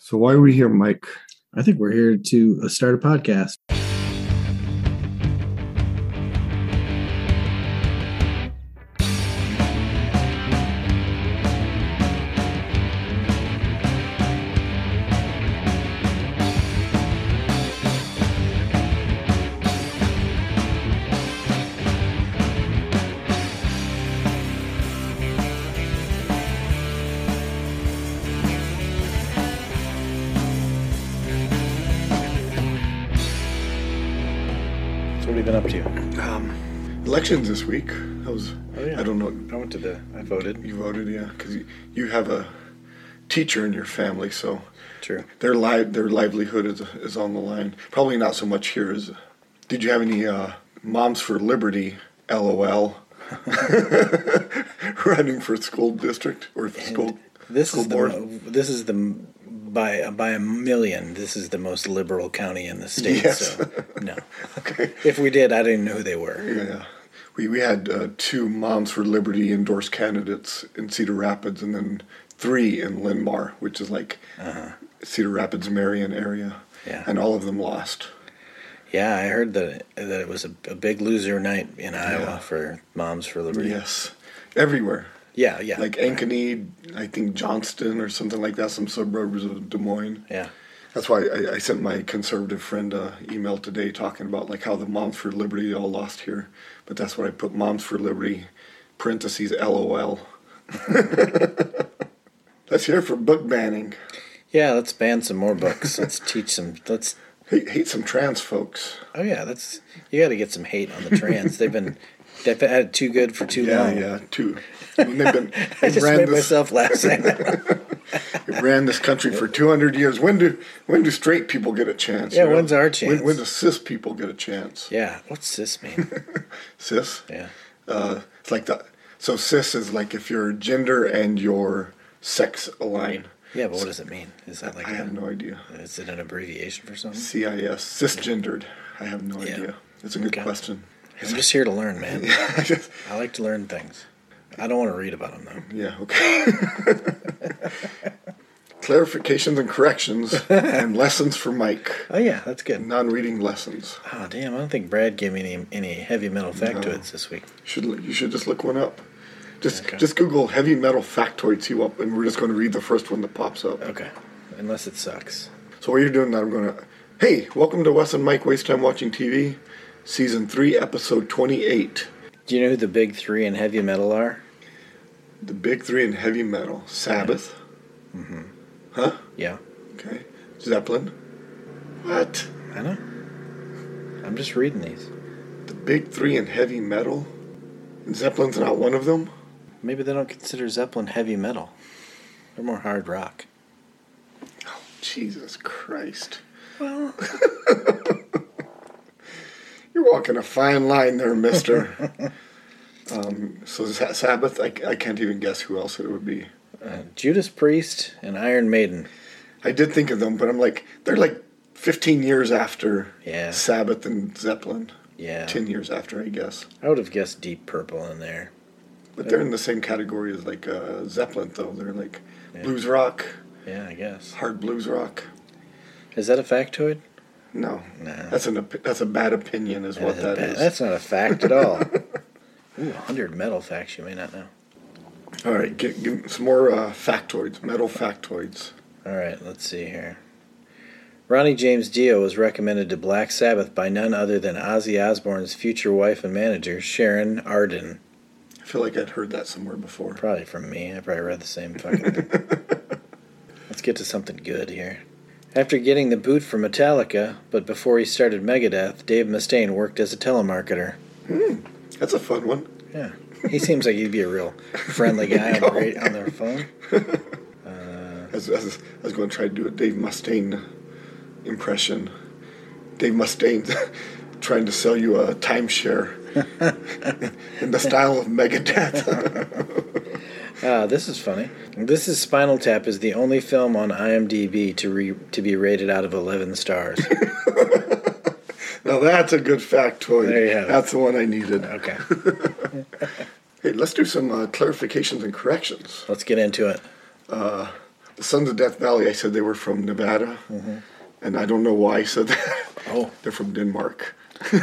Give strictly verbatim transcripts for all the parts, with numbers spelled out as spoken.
So why are we here, Mike? I think we're here to uh, start a podcast. Up to you. Um, elections this week. I was. Oh, yeah. I don't know. I went to the. I voted. You voted, yeah, because you, you have a teacher in your family, so true. Their li- their livelihood is is on the line. Probably not so much here as. Did you have any uh, Moms for Liberty? LOL. Running for school district or school. This school is board. the. This is the. By by a million, this is the most liberal county in the state. Yes. So no. Okay. If we did, I didn't know who they were. Yeah, we we had uh, two Moms for Liberty endorsed candidates in Cedar Rapids, and then three in Linn-Mar, which is like uh-huh. Cedar Rapids, Marion area. Yeah. And all of them lost. Yeah, I heard that that it was a, a big loser night in Iowa yeah. for Moms for Liberty. Yes, everywhere. Yeah, yeah. Like Ankeny, I think Johnston or something like that, some suburbs of Des Moines. Yeah. That's why I, I sent my conservative friend an email today talking about like how the Moms for Liberty all lost here. But that's what I put, Moms for Liberty, parentheses, LOL. Let's hear for book banning. Yeah, let's ban some more books. Let's teach some, let's... Hate, hate some trans folks. Oh yeah, that's, you got to get some hate on the trans. They've been... They've had it too good for too yeah, long. Yeah, yeah, too. I mean, they've been. I just ran made this, myself laugh saying that. They ran this country for two hundred years. When do when do straight people get a chance? Yeah, you know? when's our chance? When, when do cis people get a chance? Yeah, what's cis mean? Cis? Yeah. Uh, it's like the so cis is like if your gender and your sex align. Yeah, but what does it mean? Is that like I a, have no idea. Is it an abbreviation for something? C I S, cisgendered. I have no yeah. idea. It's a good okay. question. I'm just here to learn, man. Yeah, I, just, I like to learn things. I don't want to read about them, though. Yeah, okay. Clarifications and corrections and lessons for Mike. Oh, yeah, that's good. Non-reading lessons. Oh, damn, I don't think Brad gave me any, any heavy metal factoids no. this week. You should, you should just look one up. Just okay. just Google heavy metal factoids, see what, and we're just going to read the first one that pops up. Okay, unless it sucks. So what you're doing now, I'm going to... Hey, welcome to Wes and Mike Waste Time Watching T V. Season three, Episode twenty-eight. Do you know who the big three in heavy metal are? The big three in heavy metal. Sabbath. Yeah. Mm-hmm. Huh? Yeah. Okay. Zeppelin. What? I know. I'm just reading these. The big three in heavy metal? And Zeppelin's not one of them? Maybe they don't consider Zeppelin heavy metal. They're more hard rock. Oh, Jesus Christ. Well... You're walking a fine line there, mister. um, so Sabbath, I, I can't even guess who else it would be. Uh, Judas Priest and Iron Maiden. I did think of them, but I'm like, they're like fifteen years after yeah. Sabbath and Zeppelin. Yeah. ten years after, I guess. I would have guessed Deep Purple in there. But they're in the same category as like uh, Zeppelin, though. They're like yeah. blues rock. Yeah, I guess. Hard blues rock. Is that a factoid? No. No. That's an that's a bad opinion is that what is that bad, is. That's not a fact at all. Ooh, one hundred metal facts you may not know. All right, give, give some more uh, factoids, metal factoids. All right, let's see here. Ronnie James Dio was recommended to Black Sabbath by none other than Ozzy Osbourne's future wife and manager, Sharon Arden. I feel like I'd heard that somewhere before. Probably from me. I probably read the same fucking thing. Let's get to something good here. After getting the boot from Metallica, but before he started Megadeth, Dave Mustaine worked as a telemarketer. Hmm, that's a fun one. Yeah. He seems like he'd be a real friendly guy on, the radio, on their phone. Uh, I, was, I, was, I was going to try to do a Dave Mustaine impression. Dave Mustaine's trying to sell you a timeshare in the style of Megadeth. Ah, this is funny. This is Spinal Tap is the only film on IMDb to re, to be rated out of eleven stars. Now that's a good factoid. There you have it. That's the one I needed. Okay. Hey, let's do some uh, clarifications and corrections. Let's get into it. Uh, the Sons of Death Valley, I said they were from Nevada. Mm-hmm. And I don't know why I said that. Oh. They're from Denmark.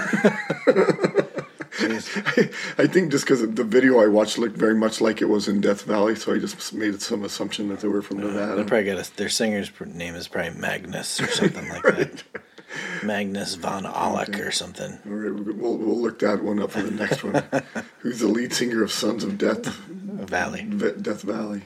I, I think just because the video I watched looked very much like it was in Death Valley, so I just made some assumption that they were from Nevada. Uh, they probably got a, their singer's name is probably Magnus or something like right. that. Magnus von Alec okay. or something. All right, we'll, we'll look that one up for the next one. Who's the lead singer of Sons of Death Valley? Death Valley.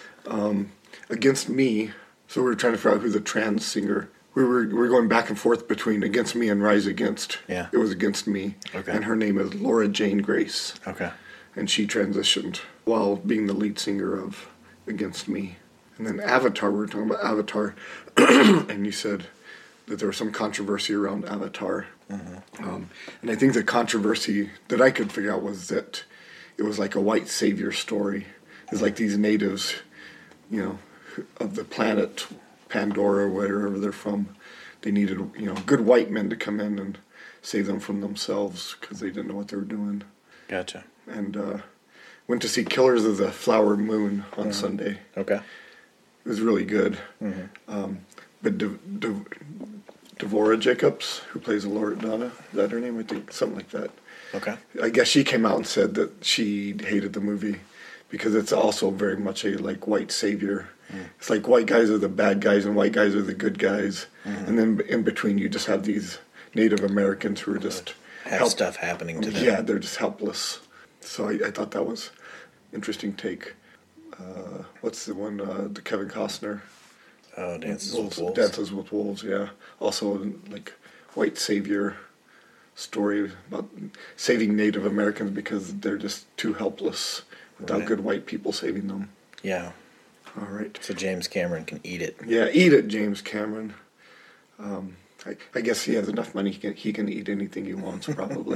Um, Against Me. So we were trying to figure out who's the trans singer. We were we were going back and forth between Against Me and Rise Against. Yeah. It was Against Me. Okay. And her name is Laura Jane Grace. Okay. And she transitioned while being the lead singer of Against Me. And then Avatar, we were talking about Avatar, and you said that there was some controversy around Avatar. Mm-hmm. Um, and I think the controversy that I could figure out was that it was like a white savior story. It's like these natives, you know, of the planet Pandora, wherever they're from, they needed, you know, good white men to come in and save them from themselves because they didn't know what they were doing. Gotcha. And uh, went to see Killers of the Flower Moon on mm-hmm. Sunday. Okay. It was really good. Mm-hmm. Um, but De- De- Devora Jacobs, who plays Laura Donna, is that her name? I think something like that. Okay. I guess she came out and said that she hated the movie because it's also very much a like white savior. Mm. It's like white guys are the bad guys and white guys are the good guys, mm-hmm. and then in between you just have these Native Americans who are just have help- stuff happening to them. Yeah, they're just helpless. So I, I thought that was interesting take. Uh, what's the one? Uh, the Kevin Costner. Oh, Dances Wolves, with Wolves. Dances with Wolves. Yeah. Also, like white savior story about saving Native Americans because they're just too helpless without right. good white people saving them. Yeah. All right. So James Cameron can eat it. Yeah, eat it, James Cameron. Um, I, I guess he has enough money. He can, he can eat anything he wants, probably.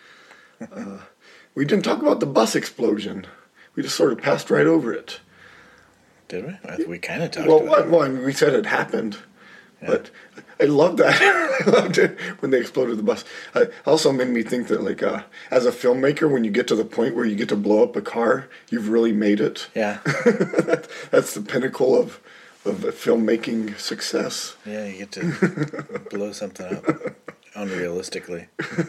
uh, we didn't talk about the bus explosion. We just sort of passed right over it. Did we? I think we kind of talked well, about it. Well, I mean, we said it happened. Yeah. But I loved that. I loved it when they exploded the bus. It also made me think that, like, uh, as a filmmaker, when you get to the point where you get to blow up a car, you've really made it. Yeah. That's the pinnacle of, of filmmaking success. Yeah, you get to blow something up unrealistically.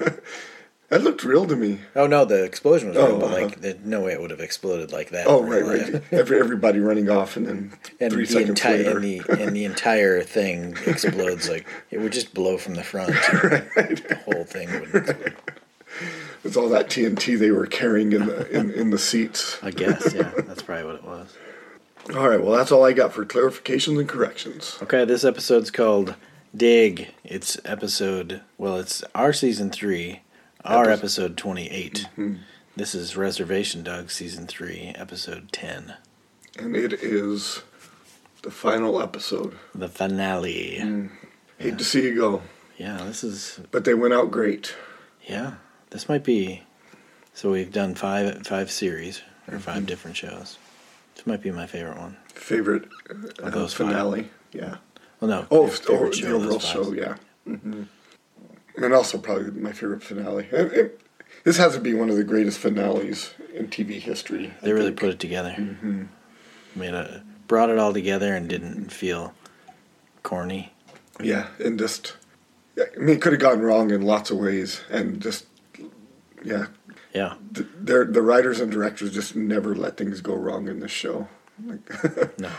That looked real to me. Oh, no, the explosion was real, oh, but, like, uh-huh. the, no way it would have exploded like that. Oh, right, right. Yeah. Every, everybody running off, and then and three the seconds enti- later. And the, and the entire thing explodes. Like, it would just blow from the front. right, right. The whole thing would explode. It's all that T N T they were carrying in the, in, in the seats. I guess, yeah. That's probably what it was. All right, well, that's all I got for clarifications and corrections. Okay, this episode's called Dig. It's episode, well, it's our season three. Our episode twenty-eight. Mm-hmm. This is Reservation Dogs, season three, episode ten. And it is the final episode. The finale. Mm. Hate yeah. to see you go. Yeah, this is... But they went out great. Yeah, this might be... So we've done five five series, or five mm-hmm. different shows. This might be my favorite one. Favorite uh, of those finale, five. yeah. Well, no. Oh, favorite oh show the overall show, yeah. Mm-hmm. And also probably my favorite finale. It, it, this has to be one of the greatest finales in T V history. They I really think. put it together. Mm-hmm. Made a, brought it all together and didn't feel corny. Yeah, and just... I mean, it could have gone wrong in lots of ways. And just, yeah. Yeah. The, the writers and directors just never let things go wrong in this show. Like no.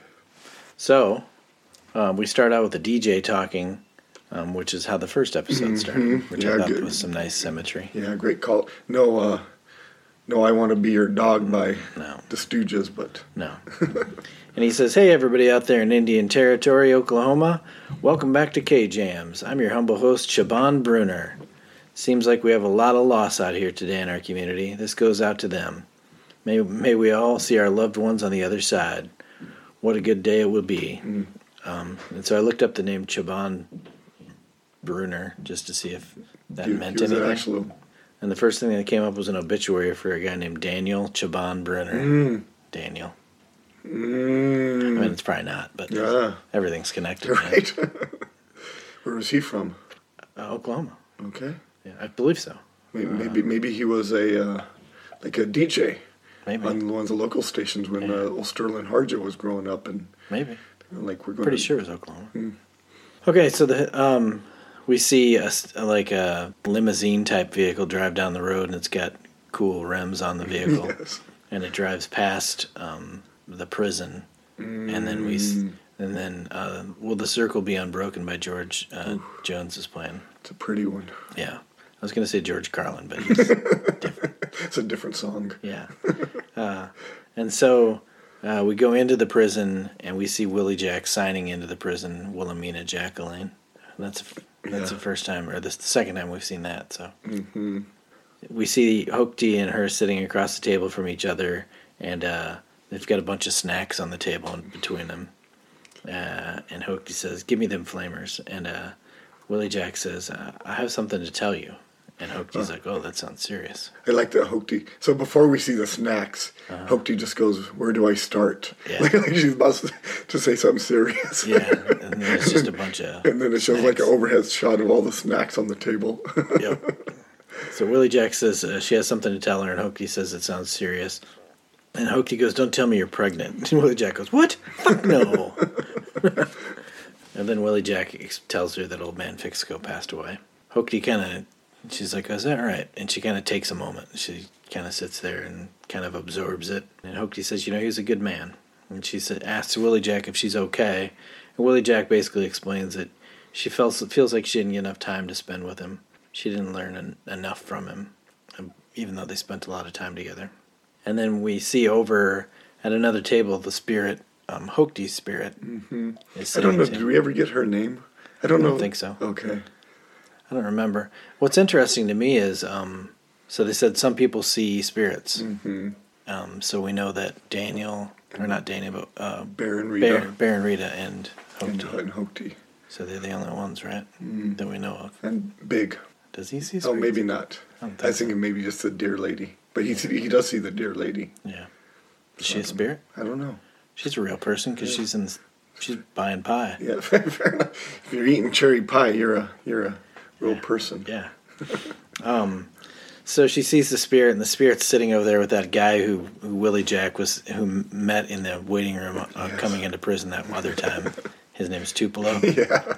So, um, we start out with the D J talking... Um, which is how the first episode started, mm-hmm. which yeah, I thought good. was some nice symmetry. Yeah, great call. No, uh, no, I Want to Be Your Dog by no. the Stooges, but... No. And he says, hey, everybody out there in Indian Territory, Oklahoma. Welcome back to K-Jams. I'm your humble host, Shaban Bruner. Seems like we have a lot of loss out here today in our community. This goes out to them. May, may we all see our loved ones on the other side. What a good day it will be. Mm. Um, and so I looked up the name Shaban Bruner, just to see if that he, meant he anything. Actual... And the first thing that came up was an obituary for a guy named Daniel Chaban Bruner. Mm. Daniel. Mm. I mean, it's probably not, but yeah. everything's connected. Right. Where was he from? Uh, Oklahoma. Okay. Yeah, I believe so. Maybe uh, maybe, maybe he was a uh, like a D J. Maybe. On one of the local stations when Yeah. uh, old Sterling Harjo was growing up, and Maybe. they were like we're going. Pretty sure it was Oklahoma. Mm. Okay, so the um, we see a, like a limousine type vehicle drive down the road, and it's got cool rims on the vehicle, Yes. and it drives past um, the prison, mm. and then we s- and then uh, will the circle be unbroken by George uh, Jones's plan? It's a pretty one. Yeah, I was going to say George Carlin, but he's different. It's a different song. Yeah, uh, and so. Uh, we go into the prison and we see Willie Jack signing into the prison Wilhelmina Jacqueline. That's that's Yeah. the first time, or this the second time we've seen that. So Mm-hmm. we see Hochty and her sitting across the table from each other, and uh, they've got a bunch of snacks on the table in between them. Uh, and Hochty says, "Give me them flamers." And uh, Willie Jack says, uh, "I have something to tell you." And Hochty's like, "Oh, that sounds serious." I like that Hochty. So before we see the snacks, uh-huh. Hochty just goes, "Where do I start?" Yeah. Like, like she's about to say something serious. Yeah, and then it's just a bunch of And then it shows snacks. like an overhead shot of all the snacks on the table. Yep. So Willie Jack says uh, she has something to tell her, and Hochty says it sounds serious. And Hochty goes, "Don't tell me you're pregnant." And Willie Jack goes, "What? Fuck no." And then Willie Jack ex- tells her that old man Fixico passed away. Hochty kind of, she's like, "Is that right?" And she kind of takes a moment. She kind of sits there and kind of absorbs it. And Hochty says, "You know, he was a good man." And she said, asks Willie Jack if she's okay. And Willie Jack basically explains that she feels, feels like she didn't get enough time to spend with him. She didn't learn en- enough from him, even though they spent a lot of time together. And then we see over at another table the spirit, um, Hochty's spirit. Mm-hmm. Is I don't know. sitting- Did we ever get her name? I don't I know. don't think so. Okay. I don't remember. What's interesting to me is, um, so they said some people see spirits. Mm-hmm. Um, so we know that Daniel, or not Daniel, but uh, Baron Rita. Baron, Baron Rita and And, Hochty. and Hochty. So they're the only ones, right, Mm. that we know of. And Big. Does he see spirits? Oh, maybe not. I don't I think was so. thinking maybe just the deer lady. But he he does see the deer lady. Yeah. Is she a spirit? I don't know. She's a real person because she's in. She's buying pie. Yeah, fair enough. If you're eating cherry pie, you're a you're a real person. Yeah. um, so she sees the spirit, and the spirit's sitting over there with that guy who, who Willie Jack was, who met in the waiting room uh, Yes. coming into prison that other time. His name is Tupelo. Yeah.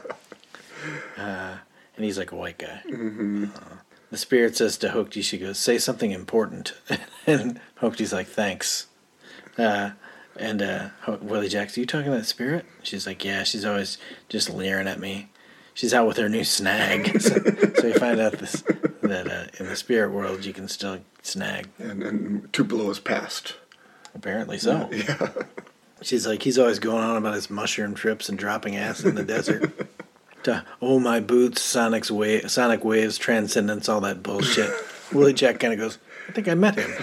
Uh, and he's like a white guy. Mm-hmm. Uh, the spirit says to Hochty, she goes, "Say something important." And Hochty's like, "Thanks." Uh, and uh, Ho- Willie Jack's, "Are you talking about the spirit?" She's like, "Yeah, she's always just leering at me. She's out with her new snag." so, so we find out this, that uh, in the spirit world, you can still snag. And and Tupelo is passed. Apparently so. Yeah. She's like, he's always going on about his mushroom trips and dropping ass in the desert. To, oh, my boots, Sonic's wa- Sonic Waves, Transcendence, all that bullshit. Willie Jack kind of goes, "I think I met him."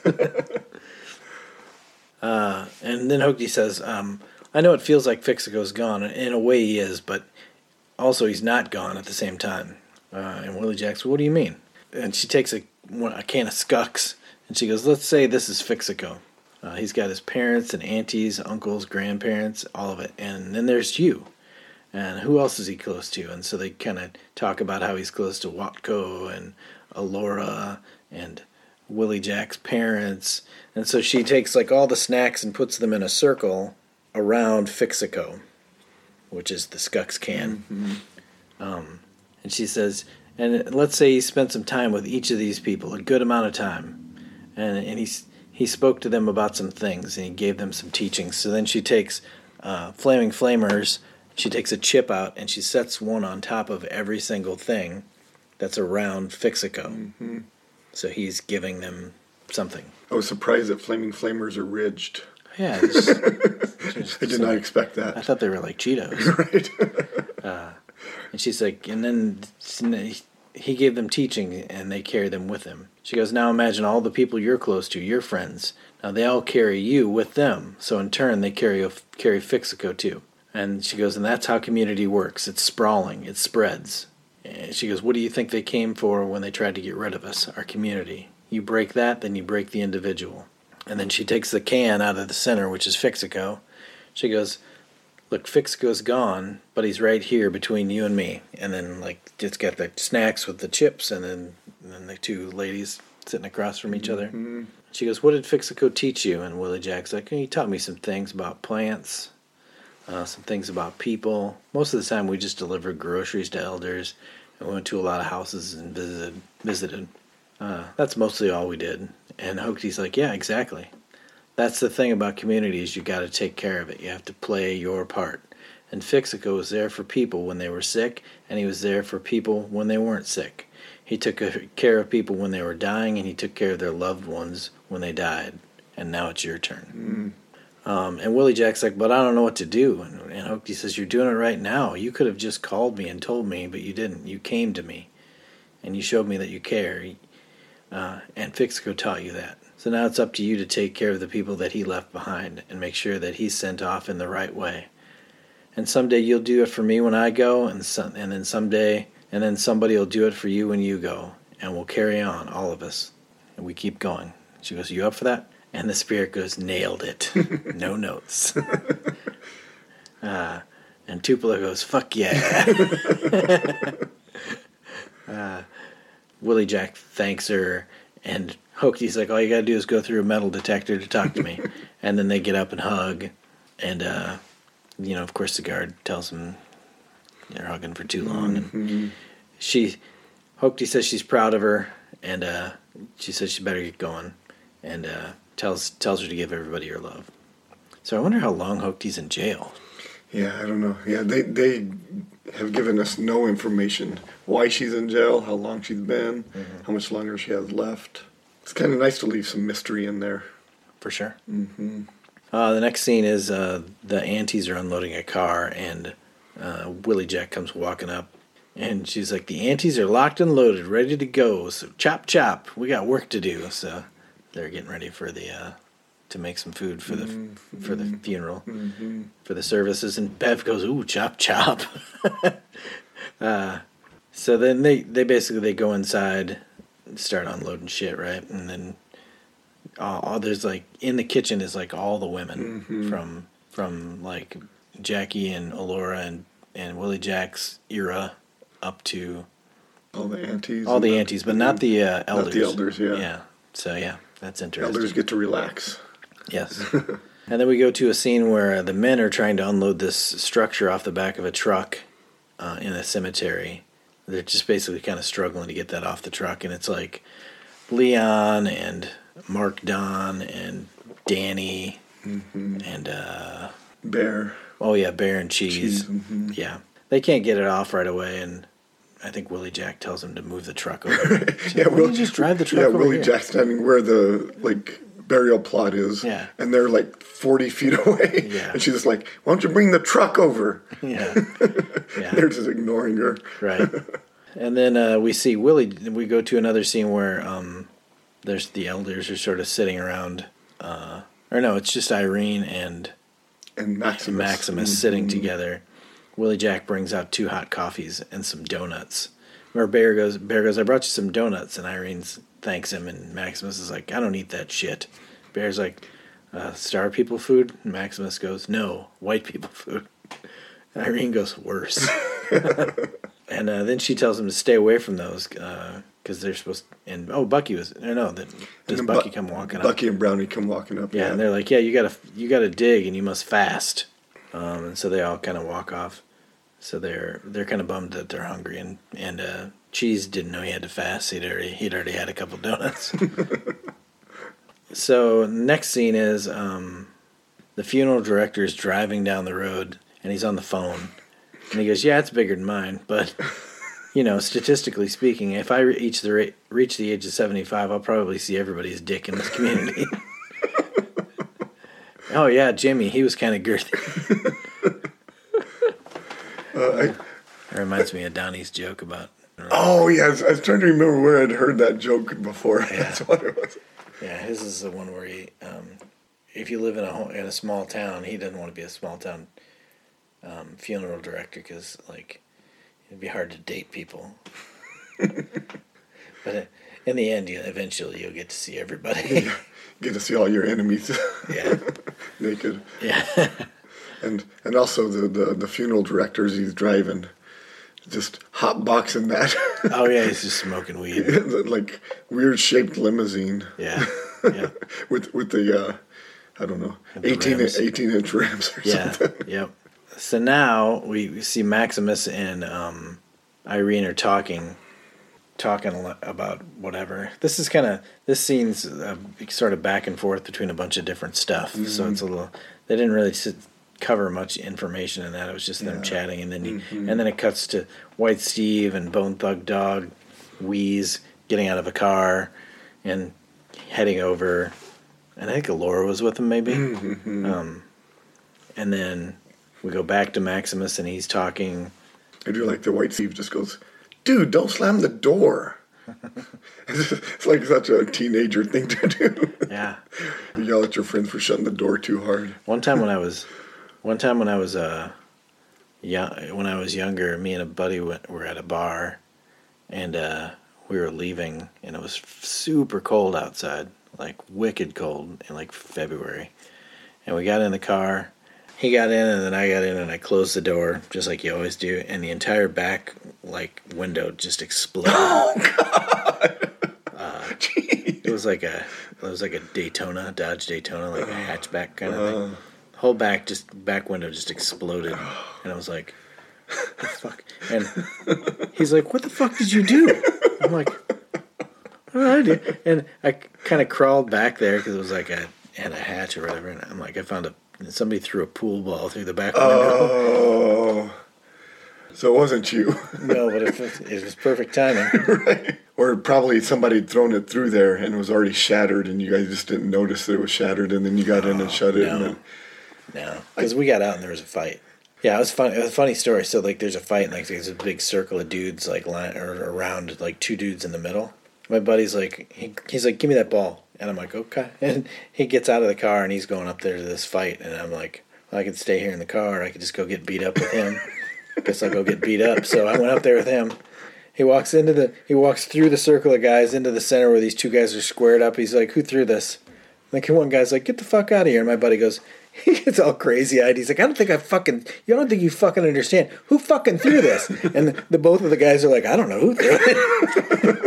uh, and then Hochty says, um, "I know it feels like Fixico's gone. In a way he is, but also he's not gone at the same time." Uh, and Willie Jack says, "What do you mean?" And she takes a, a can of Scucks, and she goes, "Let's say this is Fixico. Uh, he's got his parents and aunties, uncles, grandparents, all of it. And then there's you. And who else is he close to?" And so they kind of talk about how he's close to Watko and Alora and Willie Jack's parents. And so she takes like all the snacks and puts them in a circle around Fixico, which is the Scucks can. Mm-hmm. Um, and she says, and let's say he spent some time with each of these people, a good amount of time. And, and he's, he spoke to them about some things, and he gave them some teachings. So then she takes uh, Flaming Flamers, she takes a chip out, and she sets one on top of every single thing that's around Fixico. Mm-hmm. So he's giving them something. I was surprised that Flaming Flamers are ridged. Yeah. It's, it's I did not expect that. I thought they were like Cheetos. Right. uh, and she's like, and then he gave them teaching, and they carry them with him. She goes, "Now imagine all the people you're close to, your friends. Now they all carry you with them. So in turn, they carry carry Fixico too." And she goes, and that's how community works. It's sprawling. It spreads. And she goes, "What do you think they came for when they tried to get rid of us? Our community. You break that, then you break the individual." And then she takes the can out of the center, which is Fixico. She goes, "Look, Fixico's gone, but he's right here between you and me." And then, like, it's got the snacks with the chips, and then, and then the two ladies sitting across from each other. Mm-hmm. She goes, "What did Fixico teach you?" And Willie Jack's like, "He taught me some things about plants, uh, some things about people. Most of the time we just delivered groceries to elders, and we went to a lot of houses and visited. visited. Uh, that's mostly all we did." And Hochti's like, "Yeah, exactly. That's the thing about communities. You got to take care of it. You have to play your part." And Fixico was there for people when they were sick, and he was there for people when they weren't sick. He took care of people when they were dying, and he took care of their loved ones when they died. And now it's your turn. Mm. Um, and Willie Jack's like, "But I don't know what to do." And, and Hochti says, "You're doing it right now. You could have just called me and told me, but you didn't. You came to me, and you showed me that you care. Uh, and Fixico taught you that. So now it's up to you to take care of the people that he left behind and make sure that he's sent off in the right way. And someday you'll do it for me when I go, and some, and then someday, and then somebody will do it for you when you go, and we'll carry on, all of us, and we keep going." She goes, "You up for that?" And the spirit goes, "Nailed it. No notes." uh, and Tupelo goes, "Fuck yeah." uh, Willie Jack thanks her, and Hochti's like, "All you gotta do is go through a metal detector to talk to me." And then they get up and hug, and uh, you know, of course, the guard tells him they're hugging for too long. And mm-hmm. she, Hochti says she's proud of her, and uh, she says she better get going, and uh, tells tells her to give everybody her love. So I wonder how long Hochti's in jail. Yeah, I don't know. Yeah, they they have given us no information why she's in jail, how long she's been, mm-hmm. how much longer she has left. It's kind of nice to leave some mystery in there. For sure. Mm-hmm. Uh, the next scene is uh, the aunties are unloading a car, and uh, Willie Jack comes walking up, and she's like, "The aunties are locked and loaded, ready to go, so chop chop, we got work to do." So they're getting ready for the uh, to make some food for the mm-hmm. for the funeral, mm-hmm. for the services, and Bev goes, "Ooh, chop chop." uh, so then they, they basically they go inside, start unloading shit, right, and then. Uh, there's like in the kitchen is like all the women mm-hmm. from from like Jackie and Alora and, and Willie Jack's era up to all the aunties, all the aunties, but not the uh, elders. Not the elders, yeah. Yeah. So yeah, that's interesting. Elders get to relax. Yes. And then we go to a scene where the men are trying to unload this structure off the back of a truck uh, in a cemetery. They're just basically kind of struggling to get that off the truck, and it's like Leon and Mark Don and Danny mm-hmm. and uh, Bear. Oh yeah, Bear and Cheese. Cheese mm-hmm. Yeah, they can't get it off right away, and I think Willie Jack tells him to move the truck over. yeah, Will you just drive the truck yeah, over Willie here? Jack standing where the like burial plot is, yeah. and they're like forty feet away, yeah. and she's just like, "Why don't you bring the truck over?" Yeah, yeah. They're just ignoring her, right? And then uh, we see Willie. We go to another scene where. Um, There's the elders are sort of sitting around, uh, or no, it's just Irene and and Maximus, Maximus mm-hmm. sitting together. Willie Jack brings out two hot coffees and some donuts. Where Bear goes, Bear goes, "I brought you some donuts," and Irene thanks him, and Maximus is like, "I don't eat that shit." Bear's like, uh, "Star people food?" And Maximus goes, "No, white people food." And Irene goes, "Worse." And uh, then she tells him to stay away from those. Uh, Because they're supposed to, and oh, Bucky was no, no. Then does Bucky Bu- come walking Bucky up? Bucky and Brownie come walking up. Yeah, yeah, and they're like, "Yeah, you gotta, you gotta dig, and you must fast." Um, and so they all kind of walk off. So they're they're kind of bummed that they're hungry, and and uh, Cheese didn't know he had to fast. He'd already he'd already had a couple donuts. So next scene is um, the funeral director is driving down the road, and he's on the phone, and he goes, "Yeah, it's bigger than mine, but." You know, statistically speaking, if I reach the ra- reach the age of seventy-five, I'll probably see everybody's dick in this community. Oh yeah, Jimmy, he was kind of girthy. uh, I, it reminds me of Donnie's joke about. Oh yeah, I was, I was trying to remember where I'd heard that joke before. Yeah. That's what it was. Yeah, his is the one where he, um, if you live in a in a small town, he doesn't want to be a small town um, funeral director because like. It'd be hard to date people. But in the end, you, eventually you'll get to see everybody. You get to see all your enemies yeah. naked. Yeah. and and also the, the, the funeral director, as he's driving, just hot boxing that. Oh yeah, he's just smoking weed. Like weird shaped limousine. Yeah, yeah. with with the uh, I don't know, eighteen, eighteen inch rims or yeah. something. Yep. So now we see Maximus and um, Irene are talking, talking a lot about whatever. This is kind of this scene's uh, sort of back and forth between a bunch of different stuff. Mm-hmm. So it's a little. They didn't really sit, cover much information in that. It was just them yeah. chatting, and then he, mm-hmm. and then it cuts to White Steve and Bone Thug Dog, Wheeze getting out of a car, and heading over. And I think Allura was with him, maybe. Mm-hmm. Um, and then we go back to Maximus, and he's talking. I do like the White Steve just goes, "Dude, don't slam the door." It's like such a teenager thing to do. Yeah. You yell at your friends for shutting the door too hard. One time when I was, one time when I was uh, young, when I was younger, me and a buddy went, were at a bar, and uh, we were leaving, and it was super cold outside. Like wicked cold in like February, and we got in the car. He got in, and then I got in, and I closed the door just like you always do, and the entire back like window just exploded. Oh God! Uh, it was like a it was like a Daytona, Dodge Daytona, like a hatchback kind of uh, thing. The whole back just back window just exploded, and I was like, "What the fuck?" And he's like, "What the fuck did you do?" I'm like. Oh, I did. And I kind of crawled back there because it was like a had a hatch or whatever, and I'm like, I found a somebody threw a pool ball through the back window. Oh, so it wasn't you? No, but it was, it was perfect timing. Right. Or probably somebody had thrown it through there and it was already shattered, and you guys just didn't notice that it was shattered, and then you got oh, in and shut it. No, and then... no, because we got out and there was a fight. Yeah, it was fun. It was a funny story. So like, there's a fight, and like there's a big circle of dudes like line, or around like two dudes in the middle. My buddy's like, he, he's like, give me that ball. And I'm like, okay. And he gets out of the car, and he's going up there to this fight. And I'm like, well, I could stay here in the car, or I could just go get beat up with him. Guess I'll go get beat up. So I went up there with him. He walks into the, he walks through the circle of guys into the center where these two guys are squared up. He's like, who threw this? Like, one guy's like, get the fuck out of here. And my buddy goes, he gets all crazy-eyed. He's like, I don't think I fucking, you don't think you fucking understand. Who fucking threw this? And the, the both of the guys are like, I don't know who threw it.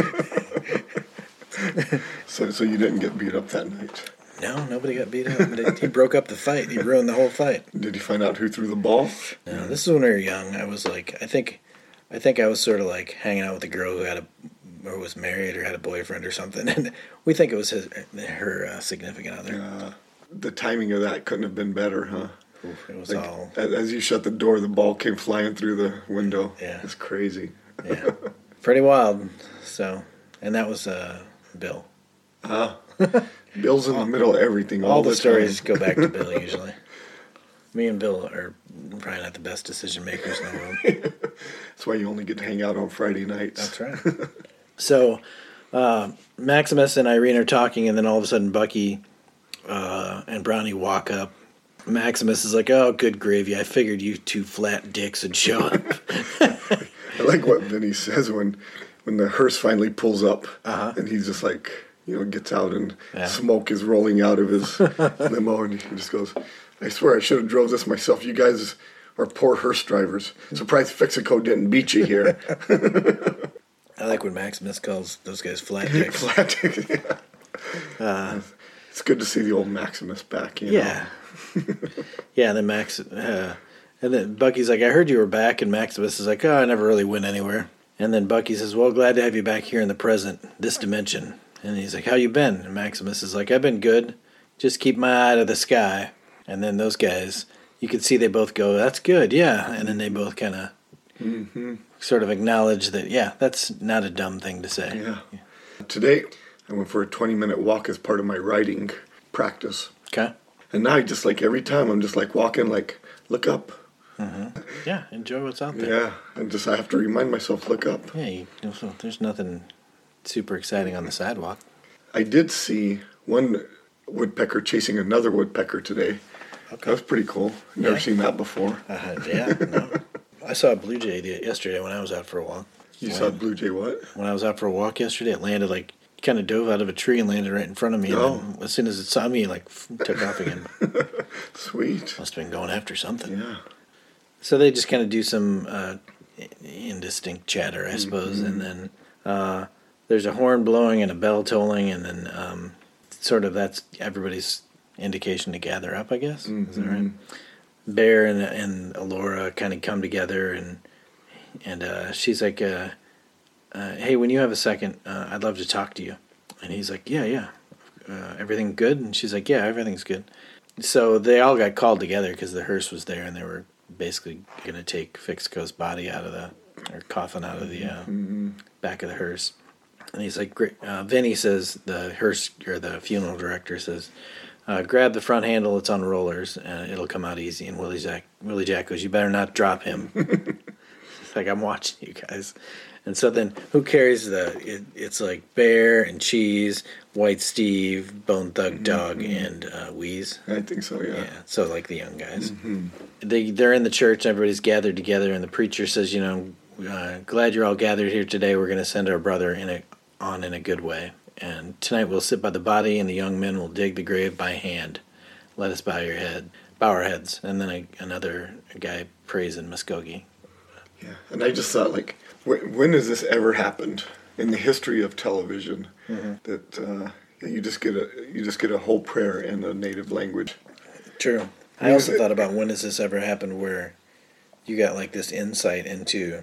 so, so you didn't get beat up that night? No, nobody got beat up. But he broke up the fight. He ruined the whole fight. Did you find out who threw the ball? No, this is when we were young. I was like, I think, I think I was sort of like hanging out with a girl who had a, or was married or had a boyfriend or something, and we think it was his, her uh, significant other. Uh, the timing of that couldn't have been better, huh? Oof, it was like, all. As you shut the door, the ball came flying through the window. Yeah, it's crazy. Yeah, pretty wild. So, and that was uh, Bill. Ah, uh, Bill's in the middle of everything. All, all the, the stories go back to Bill usually. Me and Bill are probably not the best decision makers in the world. That's why you only get to hang out on Friday nights. That's right. So, uh, Maximus and Irene are talking, and then all of a sudden Bucky uh, and Brownie walk up. Maximus is like, oh, good gravy. I figured you two flat dicks would show up. I like what Vinny says when, when the hearse finally pulls up, uh-huh. and he's just like, you know, gets out and yeah. smoke is rolling out of his limo, and he just goes, I swear I should have drove this myself. You guys are poor hearse drivers. Surprised Fixico didn't beat you here. I like when Maximus calls those guys flat dicks. Flat dicks, yeah. Uh, it's good to see the old Maximus back, you yeah. know? Yeah, and then Max, uh, and then Bucky's like, I heard you were back, and Maximus is like, oh, I never really went anywhere. And then Bucky says, well, glad to have you back here in the present, this dimension. And he's like, how you been? And Maximus is like, I've been good. Just keep my eye to the sky. And then those guys, you could see they both go, that's good, yeah. And then they both kind of mm-hmm. sort of acknowledge that, yeah, that's not a dumb thing to say. Yeah. yeah. Today, I went for a twenty-minute walk as part of my writing practice. Okay. And now, I just like every time, I'm just like walking, like, look up. Mm-hmm. Yeah, enjoy what's out there. Yeah, and just I have to remind myself, look up. Yeah, you, there's nothing super exciting on the sidewalk. I did see one woodpecker chasing another woodpecker today. Okay. That was pretty cool. Never yeah. seen that before. Uh, yeah, no. I saw a blue jay yesterday when I was out for a walk. You saw a blue jay what? When I was out for a walk yesterday, it landed like, kind of dove out of a tree and landed right in front of me. Oh. And as soon as it saw me, it like took off again. Sweet. Must have been going after something. Yeah. So they just kind of do some, uh, indistinct chatter, I suppose. Mm-hmm. And then uh, there's a horn blowing and a bell tolling, and then um, sort of that's everybody's indication to gather up, I guess. Mm-hmm. Is that right? Bear and and Alora kind of come together, and and uh, she's like, uh, uh, "Hey, when you have a second, uh, I'd love to talk to you." And he's like, "Yeah, yeah, uh, everything good?" And she's like, "Yeah, everything's good." So they all got called together because the hearse was there, and they were basically going to take Fixco's body out of the, or coffin out of the uh, mm-hmm. back of the hearse. And he's like, great. Uh, Vinny says, the hearse, or the funeral director says, uh, grab the front handle, it's on rollers, and it'll come out easy. And Willie Jack, Willie Jack goes, you better not drop him. It's like, I'm watching you guys. And so then, who carries the, it, it's like Bear and Cheese, White Steve, Bone Thug Dog, mm-hmm. and uh, Wheeze. I think so, yeah. Yeah, so like the young guys. Mm-hmm. They, they're in the church, everybody's gathered together, and the preacher says, you know, uh, glad you're all gathered here today. We're going to send our brother in a, on in a good way. And tonight we'll sit by the body, and the young men will dig the grave by hand. Let us bow your head, bow our heads. And then a, another guy prays in Muskogee. Yeah, and I just thought, like, when has this ever happened in the history of television mm-hmm. that uh, you just get a you just get a whole prayer in a native language? True. I also it, thought about when has this ever happened where you got like this insight into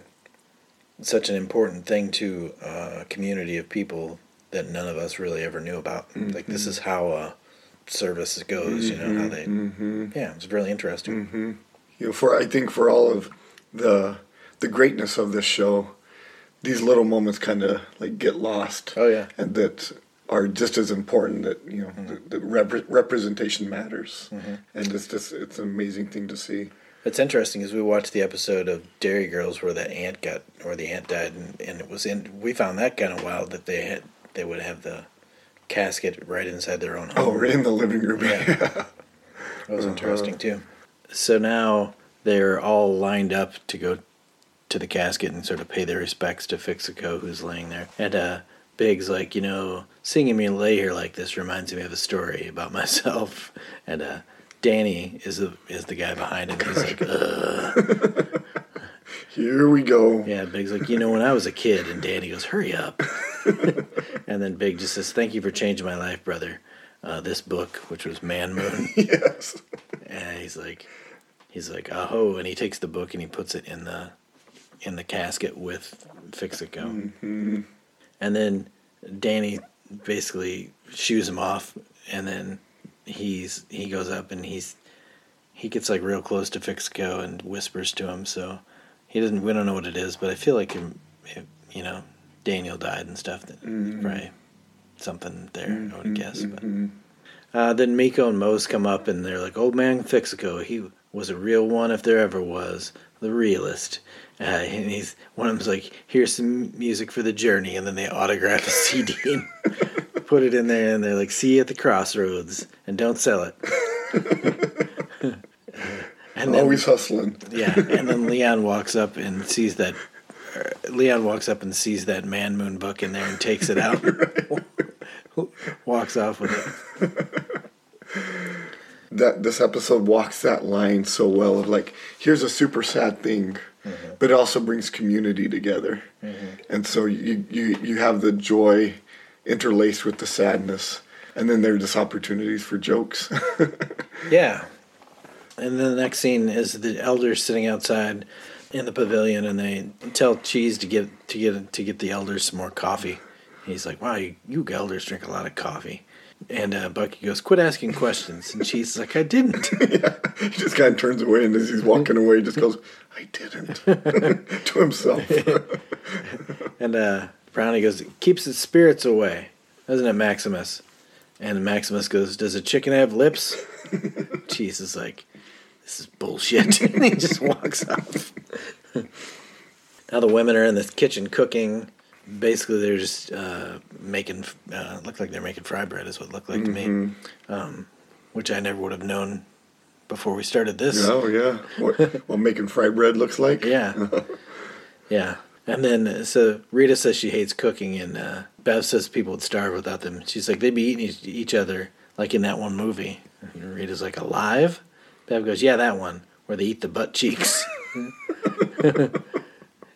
such an important thing to a community of people that none of us really ever knew about. Mm-hmm. Like this is how a service goes. Mm-hmm. You know how they. Mm-hmm. Yeah, it's really interesting. Mm-hmm. You know, for I think for all of the. the greatness of this show, these little moments kind of like get lost. Oh yeah, and that are just as important. That you know, mm-hmm. the, the rep- representation matters, mm-hmm. and it's just it's an amazing thing to see. What's interesting is we watched the episode of Dairy Girls where that aunt got or the aunt died, and, and it was in. We found that kind of wild that they had they would have the casket right inside their own home. Oh, right in the living room. Yeah, that was uh-huh. interesting too. So now they're all lined up to go to the casket and sort of pay their respects to Fixco, who's laying there. And uh, Big's like, you know, seeing me lay here like this reminds me of a story about myself. And uh, Danny is the is the guy behind him. He's like, ugh. Here we go. Yeah, Big's like, you know, when I was a kid, and Danny goes, hurry up. And then Big just says, thank you for changing my life, brother. Uh, this book, which was Man Moon. Yes. And he's like, he's like, oh, and he takes the book and he puts it in the in the casket with Fixco. Mm-hmm. And then Danny basically shoos him off, and then he's he goes up and he's he gets like real close to Fixco and whispers to him. So he doesn't. We don't know what it is, but I feel like him, you know, Daniel died and stuff. That mm-hmm. probably something there. Mm-hmm. I would guess. But uh, then Miko and Mose come up and they're like, "Old man Fixco, he was a real one if there ever was, the realist." Uh, and he's one of them's like, "Here's some music for the journey," and then they autograph a C D and put it in there, and they're like, "See you at the crossroads, and don't sell it." And then, always hustling. Yeah, and then Leon walks up and sees that. Uh, Leon walks up and sees that Man Moon book in there and takes it out. Walks off with it. That this episode walks that line so well of like, here's a super sad thing, mm-hmm. but it also brings community together, mm-hmm. and so you, you you have the joy interlaced with the sadness, and then there are just opportunities for jokes. Yeah, and then the next scene is the elders sitting outside in the pavilion, and they tell Cheese to get to get to get the elders some more coffee. He's like, "Wow, you, you elders drink a lot of coffee." And uh, Bucky goes, "Quit asking questions." And Cheese is like, "I didn't." Yeah, he just kind of turns away, and as he's walking away, he just goes, "I didn't," to himself. And uh, Brownie goes, "It keeps its spirits away, doesn't it, Maximus?" And Maximus goes, "Does a chicken have lips?" Cheese is like, "This is bullshit." And he just walks off. Now the women are in the kitchen cooking. Basically, they're just uh, making, uh, look like they're making fry bread is what it looked like mm-hmm. to me, um, which I never would have known before we started this. Oh, yeah. What, what making fry bread looks like? Yeah. Yeah. And then, so Rita says she hates cooking, and uh, Bev says people would starve without them. She's like, they'd be eating each, each other, like in that one movie. And Rita's like, alive? Bev goes, yeah, that one, where they eat the butt cheeks.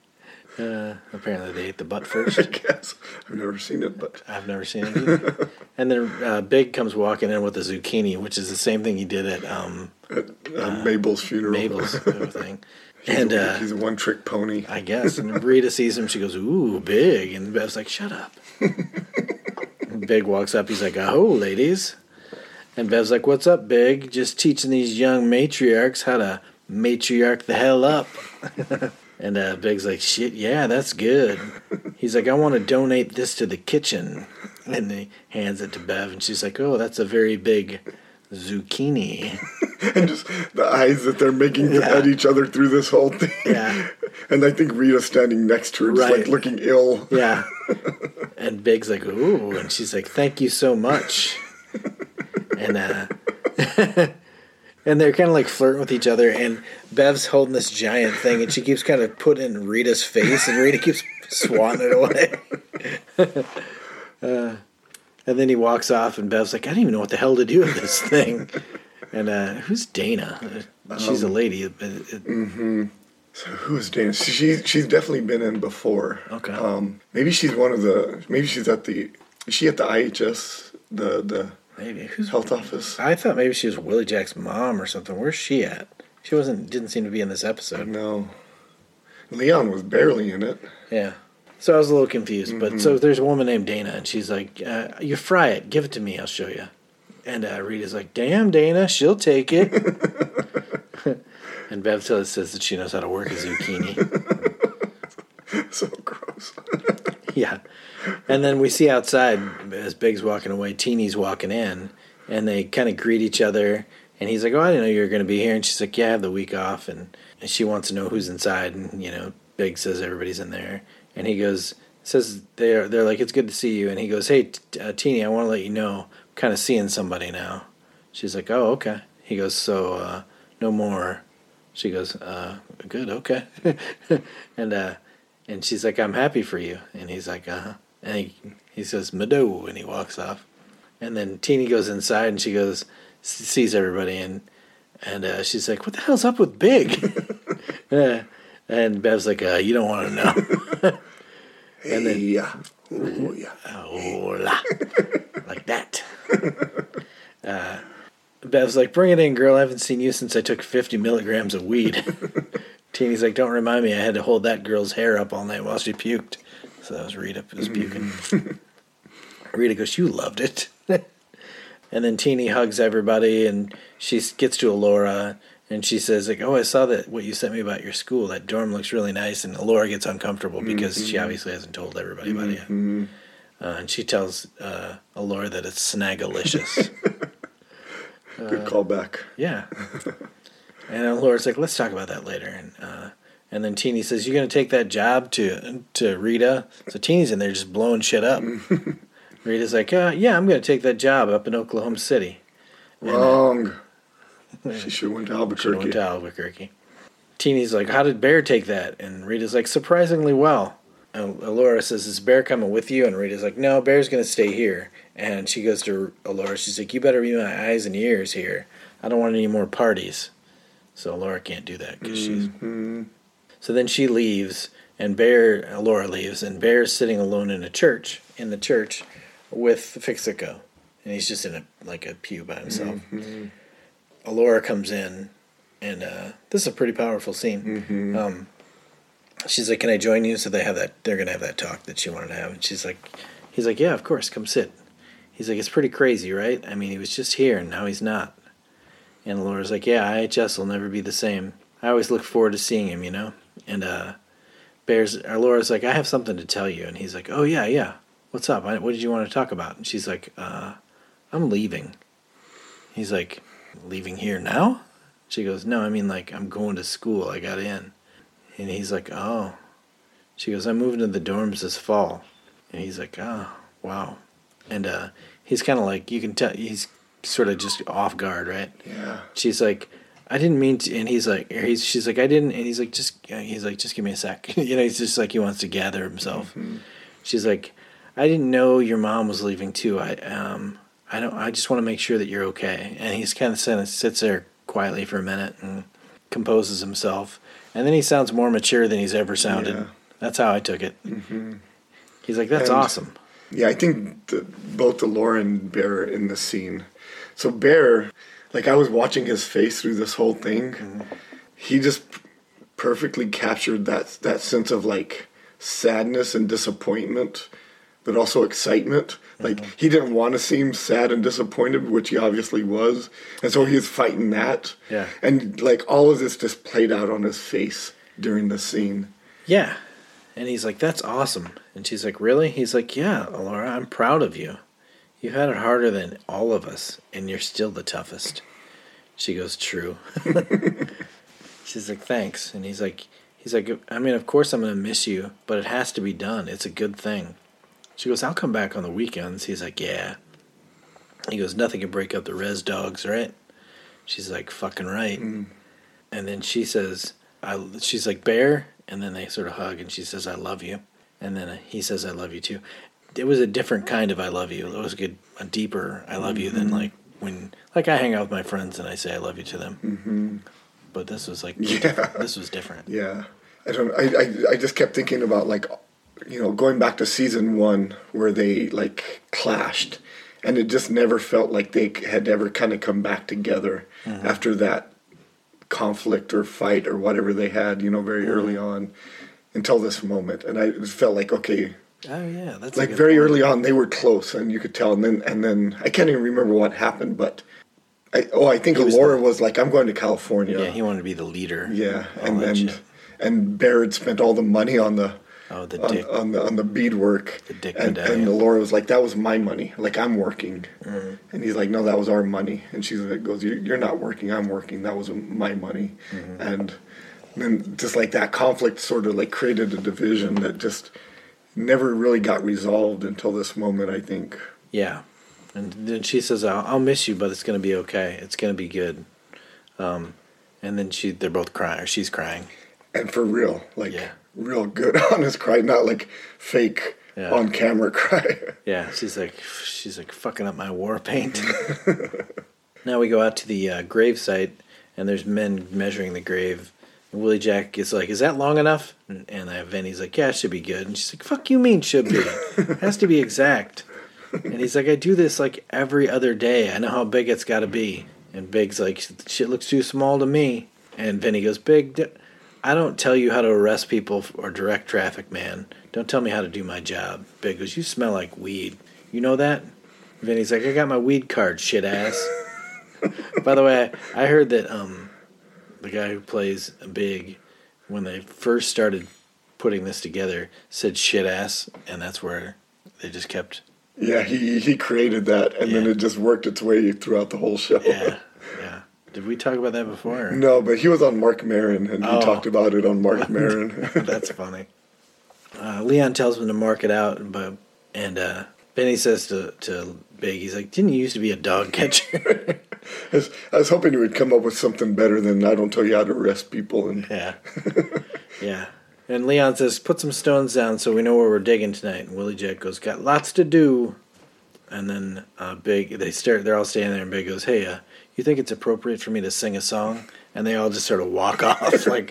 Uh, apparently they ate the butt first. I guess. I've never seen it, but... I've never seen it either. And then uh, Big comes walking in with a zucchini, which is the same thing he did at... Um, at uh, uh, Mabel's funeral. Mabel's thing. He's and a, uh, he's a one-trick pony. I guess. And Rita sees him. She goes, ooh, Big. And Bev's like, shut up. Big walks up. He's like, oh, ladies. And Bev's like, what's up, Big? Just teaching these young matriarchs how to matriarch the hell up. And uh, Big's like, shit, yeah, that's good. He's like, I want to donate this to the kitchen. And he hands it to Bev. And she's like, oh, that's a very big zucchini. And just the eyes that they're making yeah. at each other through this whole thing. Yeah. And I think Rita's standing next to her, just right. like looking ill. Yeah. And Big's like, ooh. And she's like, thank you so much. And uh, and they're kind of like flirting with each other. And Bev's holding this giant thing, and she keeps kind of putting it in Rita's face, and Rita keeps swatting it away. uh, and then he walks off, and Bev's like, I don't even know what the hell to do with this thing. And uh, who's Dana? She's um, a lady. It, it, mm-hmm. So who's Dana? She, she's definitely been in before. Okay. Um, maybe she's one of the. Maybe she's at the. Is she at the I H S? The the maybe who's health office? I thought maybe she was Willie Jack's mom or something. Where's she at? She wasn't. Didn't seem to be in this episode. No. Leon was barely in it. Yeah. So I was a little confused. Mm-hmm. But so there's a woman named Dana, and she's like, uh, "You fry it. Give it to me. I'll show you." And uh, Rita's like, damn, Dana, she'll take it. And Bev says that she knows how to work a zucchini. So gross. Yeah. And then we see outside, as Big's walking away, Teeny's walking in, and they kind of greet each other. And he's like, oh, I didn't know you were going to be here. And she's like, yeah, I have the week off. And, and she wants to know who's inside. And, you know, Big says everybody's in there. And he goes, says, they're, they're like, it's good to see you. And he goes, hey, t- uh, Teeny, I want to let you know, kind of seeing somebody now. She's like, oh, okay. He goes, so uh, no more. She goes, uh, good, okay. and uh, and she's like, I'm happy for you. And he's like, uh-huh. And he, he says, Mado, and he walks off. And then Teeny goes inside, and she goes, sees everybody, and and uh, she's like, what the hell's up with Big? uh, and Bev's like, uh, you don't want to know. And then, hey, uh, oh, yeah. Hola. Like that. Uh, Bev's like, bring it in, girl. I haven't seen you since I took fifty milligrams of weed. Teeny's like, don't remind me I had to hold that girl's hair up all night while she puked. So that was Rita was puking. Rita goes, you loved it. And then Teeny hugs everybody, and she gets to Alora, and she says, like, oh, I saw that what you sent me about your school. That dorm looks really nice. And Alora gets uncomfortable because mm-hmm. she obviously hasn't told everybody about it mm-hmm. yet. Uh, and she tells uh, Alora that it's snagalicious. Good uh, callback. Yeah. And Alora's like, let's talk about that later. And uh, and then Teeny says, you're going to take that job to to Rita? So Teeny's in there just blowing shit up. Rita's like, uh, yeah, I'm going to take that job up in Oklahoma City. Wrong. And, uh, she should have went to Albuquerque. Should have went to Albuquerque. Teeny's like, how did Bear take that? And Rita's like, surprisingly well. And Alora says, is Bear coming with you? And Rita's like, no, Bear's going to stay here. And she goes to Alora. She's like, you better be my eyes and ears here. I don't want any more parties. So Alora can't do that because mm-hmm. she's... So then she leaves, and Bear, Alora leaves, and Bear's sitting alone in a church, in the church, with Fixico. And he's just in a like a pew by himself. Mm-hmm. Alora comes in, and uh, this is a pretty powerful scene. Mm-hmm. Um, she's like, can I join you? So they have that, they're going to have that talk that she wanted to have. And she's like, he's like, yeah, of course, come sit. He's like, it's pretty crazy, right? I mean, he was just here, and now he's not. And Alora's like, yeah, I H S will never be the same. I always look forward to seeing him, you know? And uh, Bear's, Alora's like, I have something to tell you. And he's like, oh, yeah, yeah. What's up? What did you want to talk about? And she's like, uh, I'm leaving. He's like, leaving here now? She goes, no, I mean, like, I'm going to school. I got in. And he's like, oh. She goes, I'm moving to the dorms this fall. And he's like, oh, wow. And uh, he's kind of like, you can tell, he's sort of just off guard, right? Yeah. She's like, I didn't mean to, and he's like, or he's, she's like, I didn't, and he's like, just, he's like, just give me a sec. You know, he's just like, he wants to gather himself. Mm-hmm. She's like, I didn't know your mom was leaving too. I, um, I don't, I just want to make sure that you're okay. And he's kind of sits there quietly for a minute and composes himself. And then he sounds more mature than he's ever sounded. Yeah. That's how I took it. Mm-hmm. He's like, that's and, awesome. Yeah, I think the, both Delora and Bear are in the scene. So Bear, like I was watching his face through this whole thing. Mm-hmm. He just perfectly captured that that sense of like sadness and disappointment, but also excitement. Mm-hmm. Like he didn't want to seem sad and disappointed, which he obviously was, and so he was fighting that. Yeah. And like all of this just played out on his face during the scene. Yeah. And he's like, that's awesome. And she's like, really? He's like, yeah, Laura, I'm proud of you. You've had it harder than all of us, and you're still the toughest. She goes, true. She's like, thanks. And he's like, he's like, I mean, of course I'm going to miss you, but it has to be done. It's a good thing. She goes, I'll come back on the weekends. He's like, yeah. He goes, nothing can break up the res dogs, right? She's like, fucking right. Mm. And then she says, I, she's like, Bear? And then they sort of hug, and she says, I love you. And then he says, I love you too. It was a different kind of I love you. It was a, good, a deeper I love you than like when, like I hang out with my friends and I say I love you to them. Mm-hmm. But this was like, yeah. this was different. Yeah. I don't I, I I just kept thinking about like, you know, going back to season one where they like clashed, and it just never felt like they had ever kind of come back together mm-hmm. after that conflict or fight or whatever they had, you know, very mm-hmm. early on until this moment. And I just felt like, okay, oh yeah, that's like very point. Early on they were close and you could tell, and then and then I can't even remember what happened, but I, oh I think Laura was, was like, I'm going to California. Yeah, he wanted to be the leader. Yeah, and then and Barrett spent all the money on the oh the on, dick on the on the beadwork. The dick and, medallion. And Laura was like, that was my money. Like I'm working. Mm-hmm. And he's like, no, that was our money. And she like, goes, you're not working. I'm working. That was my money. Mm-hmm. And then just like that conflict sort of like created a division that just never really got resolved until this moment, I think. Yeah. And then she says, I'll, I'll miss you, but it's going to be okay. It's going to be good. Um, and then she, they're both crying, or she's crying. And for real, like yeah. real good, honest cry, not like fake yeah. on camera cry. Yeah, she's like, she's like fucking up my war paint. Now we go out to the uh, grave site, and there's men measuring the grave. And Willie Jack is like, is that long enough? And, and I have Vinny's like, yeah, it should be good. And she's like, fuck you mean should be? It has to be exact. And he's like, I do this like every other day. I know how big it's got to be. And Big's like, shit looks too small to me. And Vinny goes, Big, I don't tell you how to arrest people or direct traffic, man. Don't tell me how to do my job. Big goes, you smell like weed. You know that? Vinny's like, I got my weed card, shit ass. By the way, I heard that um, the guy who plays Big, when they first started putting this together, said shit ass, and that's where they just kept... Yeah, he he created that, and yeah. then it just worked its way throughout the whole show. Yeah, yeah. Did we talk about that before? Or? No, but he was on Mark Maron, and oh. we talked about it on Mark Maron. That's funny. Uh, Leon tells him to mark it out, but and uh, Benny says to, to Big, he's like, didn't you used to be a dog catcher? I, was, I was hoping you would come up with something better than I don't tell you how to arrest people. And yeah, yeah. And Leon says, put some stones down so we know where we're digging tonight. And Willie Jack goes, got lots to do. And then uh, Big, they stare, they're all standing there, and Big goes, hey, uh, you think it's appropriate for me to sing a song? And they all just sort of walk off. Like,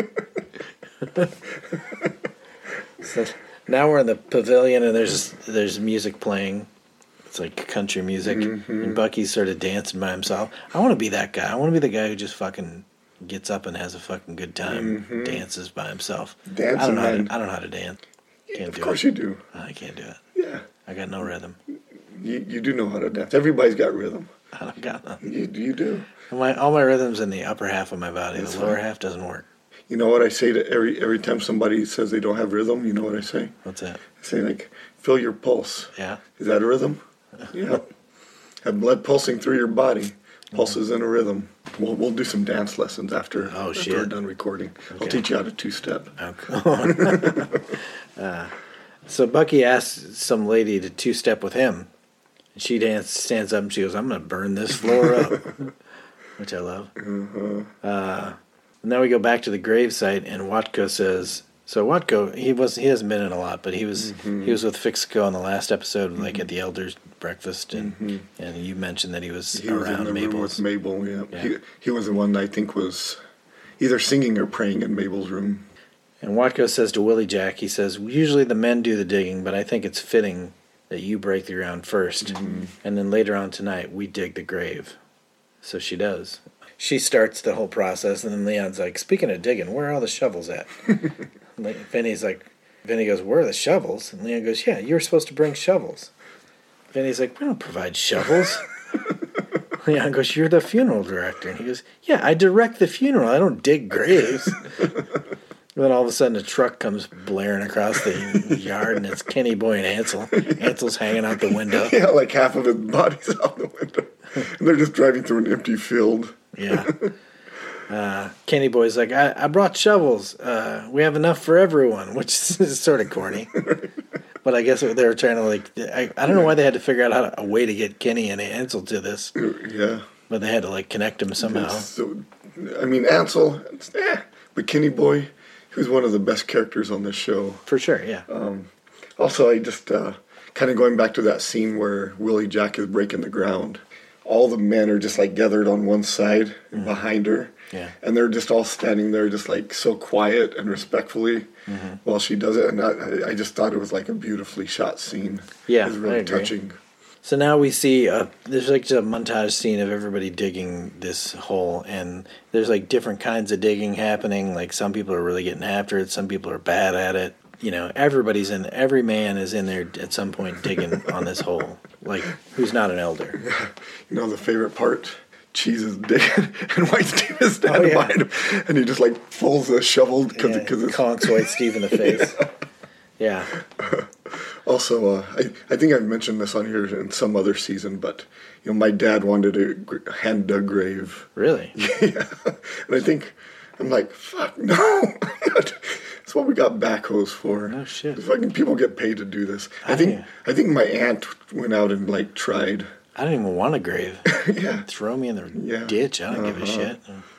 so now we're in the pavilion, and there's there's music playing. It's like country music. Mm-hmm. And Bucky's sort of dancing by himself. I want to be that guy. I want to be the guy who just fucking... gets up and has a fucking good time, mm-hmm. dances by himself. Dancing, I don't know how to, I don't know how to dance. Can't yeah, of do course it. you do. I can't do it. Yeah. I got no rhythm. You you do know how to dance. Everybody's got rhythm. I don't got none. You, you do. My, all my rhythm's in the upper half of my body. That's the lower fine. half doesn't work. You know what I say to every every time somebody says they don't have rhythm? You know what I say? What's that? I say, like, feel your pulse. Yeah. Is that a rhythm? Yeah. Have blood pulsing through your body. Pulses in a rhythm. We'll we'll do some dance lessons after, oh, after shit. we're done recording. Okay. I'll teach you how to two-step. Oh, uh, so Bucky asks some lady to two-step with him. And she dance, stands up and she goes, I'm going to burn this floor up. Which I love. Uh-huh. Uh, and then we go back to the gravesite, and Watko says... So Watko, he was he hasn't been in a lot, but he was mm-hmm. he was with Fixico on the last episode, mm-hmm. like at the elders' breakfast, and mm-hmm. and you mentioned that he was he around was in the Mabel's. room with Mabel. Yeah, yeah. He he was the one I think was either singing or praying in Mabel's room. And Watko says to Willie Jack, he says, usually the men do the digging, but I think it's fitting that you break the ground first. Mm-hmm. And then later on tonight, we dig the grave. So she does. She starts the whole process, and then Leon's like, speaking of digging, where are all the shovels at? Vinny's like, Vinny goes, where are the shovels? And Leon goes, yeah, you were supposed to bring shovels. Vinny's like, we don't provide shovels. Leon goes, you're the funeral director. And he goes, yeah, I direct the funeral. I don't dig graves. And then all of a sudden a truck comes blaring across the yard, and it's Kenny Boy and Ansel. Ansel's hanging out the window. Yeah, like half of his body's out the window. And they're just driving through an empty field. Yeah. Uh, Kenny Boy's like, I, I brought shovels. Uh, we have enough for everyone, which is sort of corny. But I guess they were trying to, like, I, I don't know why they had to figure out how to, a way to get Kenny and Ansel to this. Yeah. But they had to, like, connect them somehow. So, I mean, Ansel, eh, but Kenny Boy, he was one of the best characters on this show. For sure, yeah. Um, also, I just, uh, kind of going back to that scene where Willie Jack is breaking the ground. All the men are just, like, gathered on one side and mm-hmm. behind her. Yeah. And they're just all standing there just, like, so quiet and respectfully mm-hmm. while she does it. And I, I just thought it was, like, a beautifully shot scene. Yeah, it was really I agree. touching. So now we see, uh, there's, like, just a montage scene of everybody digging this hole. And there's, like, different kinds of digging happening. Like, some people are really getting after it. Some people are bad at it. You know, everybody's in, every man is in there at some point digging on this hole. Like, who's not an elder? Yeah. You know, the favorite part, Cheese is digging, and White Steve is standing oh, yeah. behind him, and he just, like, pulls the shovel because yeah, it's... conks White Steve in the face. Yeah. yeah. Uh, also, uh, I, I think I've mentioned this on here in some other season, but, you know, my dad wanted a hand-dug grave. Really? Yeah. And I think, I'm like, fuck, no. That's what we got backhoes for. No shit. Fucking people get paid to do this. I, I think even, I think my aunt went out and, like, tried. I don't even want a grave. Yeah. Throw me in the yeah. ditch. I don't uh-huh. give a shit.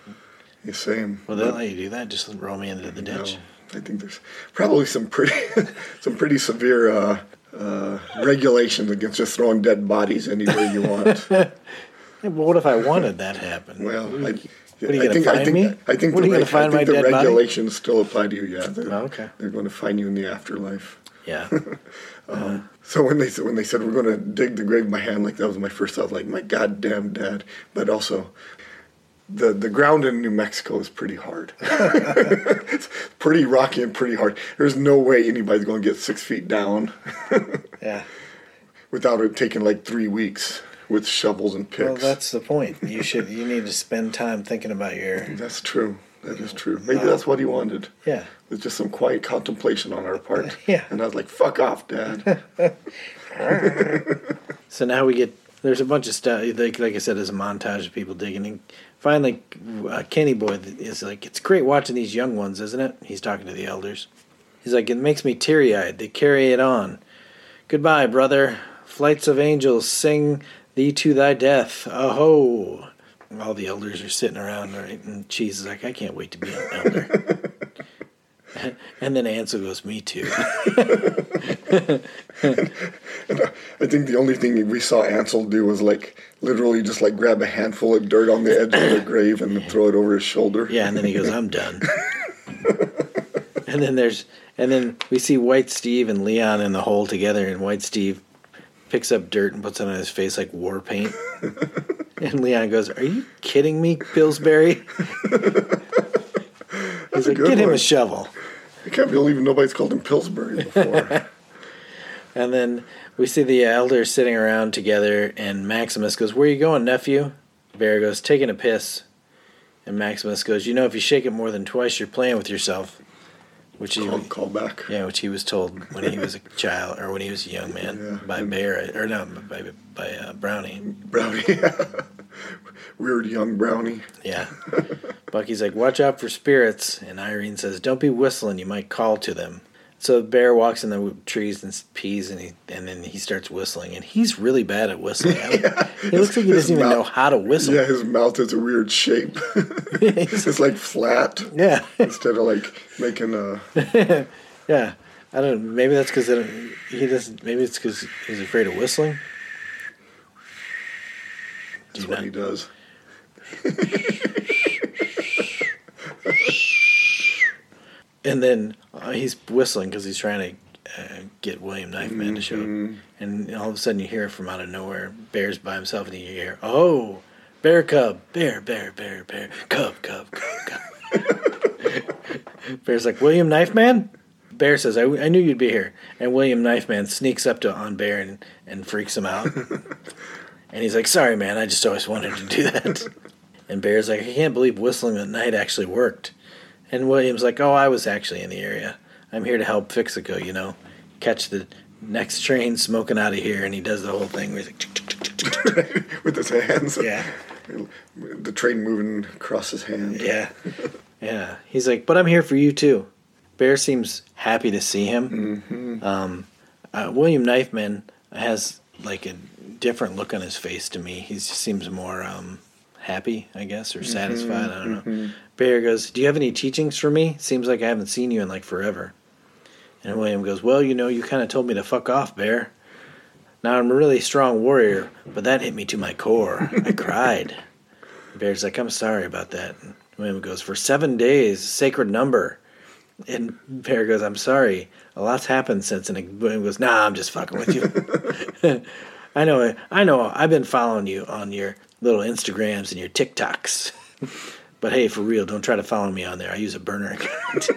The same. Well, they'll let you do that. Just throw me into the ditch. No, I think there's probably some pretty, some pretty severe uh, uh, regulations against just throwing dead bodies anywhere you want. Yeah, but what if I wanted that to happen? Well, I, what are you going to find I think, me? I think what the, are you going to find I think my the dead regulations body? still apply to you. Yeah. They're, oh, okay. They're going to find you in the afterlife. Yeah. um, uh, so when they when they said we're going to dig the grave in my hand, like that was my first thought. Like, my goddamn dad. But also, the the ground in New Mexico is pretty hard. It's pretty rocky and pretty hard. There's no way anybody's going to get six feet down. Yeah. Without it taking like three weeks with shovels and picks. Well, that's the point. You should. You need to spend time thinking about your. That's true. That is true. Maybe uh, that's what he wanted. Yeah. With just some quiet contemplation on our part. Yeah. And I was like, fuck off, Dad. So now we get, there's a bunch of stuff, like, like I said, there's a montage of people digging. And finally, uh, Kenny Boy is like, it's great watching these young ones, isn't it? He's talking to the elders. He's like, it makes me teary-eyed. They carry it on. Goodbye, brother. Flights of angels sing thee to thy death. Aho. All the elders are sitting around, right? And Cheese is like, I can't wait to be an elder. And then Ansel goes, me too. and, and uh, I think the only thing we saw Ansel do was like literally just like grab a handful of dirt on the edge of the grave and then throw it over his shoulder. Yeah, and then he goes, I'm done. And then there's, and then we see White Steve and Leon in the hole together, and White Steve picks up dirt and puts it on his face like war paint. And Leon goes, are you kidding me, Pillsbury? He's like, get one. him a shovel. I can't believe nobody's called him Pillsbury before. And then we see the elders sitting around together, and Maximus goes, where you going, nephew? Bear goes, taking a piss. And Maximus goes, you know, if you shake it more than twice, you're playing with yourself. Which he call, call back. Yeah, which he was told when he was a child, or when he was a young man, yeah. by Bear, or no, by by uh, Brownie. Brownie, yeah. Weird young Brownie. Yeah. Bucky's like, watch out for spirits, and Irene says, don't be whistling, you might call to them. So Bear walks in the trees and pees, and he and then he starts whistling, and he's really bad at whistling. Yeah. He looks like he doesn't even mouth, know how to whistle. Yeah, his mouth is a weird shape. It's like flat. Yeah. Instead of like making a. Yeah, I don't know. Maybe that's because he doesn't. Maybe it's because he's afraid of whistling. That's Do what not? He does. And then uh, he's whistling because he's trying to uh, get William Knifeman mm-hmm. to show up. And all of a sudden you hear from out of nowhere, Bear's by himself, and you hear, oh, bear cub, bear, bear, bear, bear, cub, cub, cub, cub. Bear's like, William Knifeman? Bear says, I, I knew you'd be here. And William Knifeman sneaks up to on Bear and, and freaks him out. And he's like, sorry, man, I just always wanted to do that. And Bear's like, I can't believe whistling at night actually worked. And William's like, oh, I was actually in the area. I'm here to help Fixico, you know, catch the next train smoking out of here. And he does the whole thing where he's like, with his hands. Yeah. The train moving across his hand. Yeah. Yeah. He's like, but I'm here for you, too. Bear seems happy to see him. Mm-hmm. Um, uh, William Knifeman has, like, a different look on his face to me. He just seems more um, happy, I guess, or satisfied. Mm-hmm. I don't know. Mm-hmm. Bear goes, do you have any teachings for me? Seems like I haven't seen you in, like, forever. And William goes, well, you know, you kind of told me to fuck off, Bear. Now, I'm a really strong warrior, but that hit me to my core. I cried. Bear's like, I'm sorry about that. And William goes, for seven days, sacred number. And Bear goes, I'm sorry. A lot's happened since. And William goes, nah, I'm just fucking with you. I know, I know. I've been following you on your little Instagrams and your TikToks. But hey, for real, don't try to follow me on there. I use a burner account.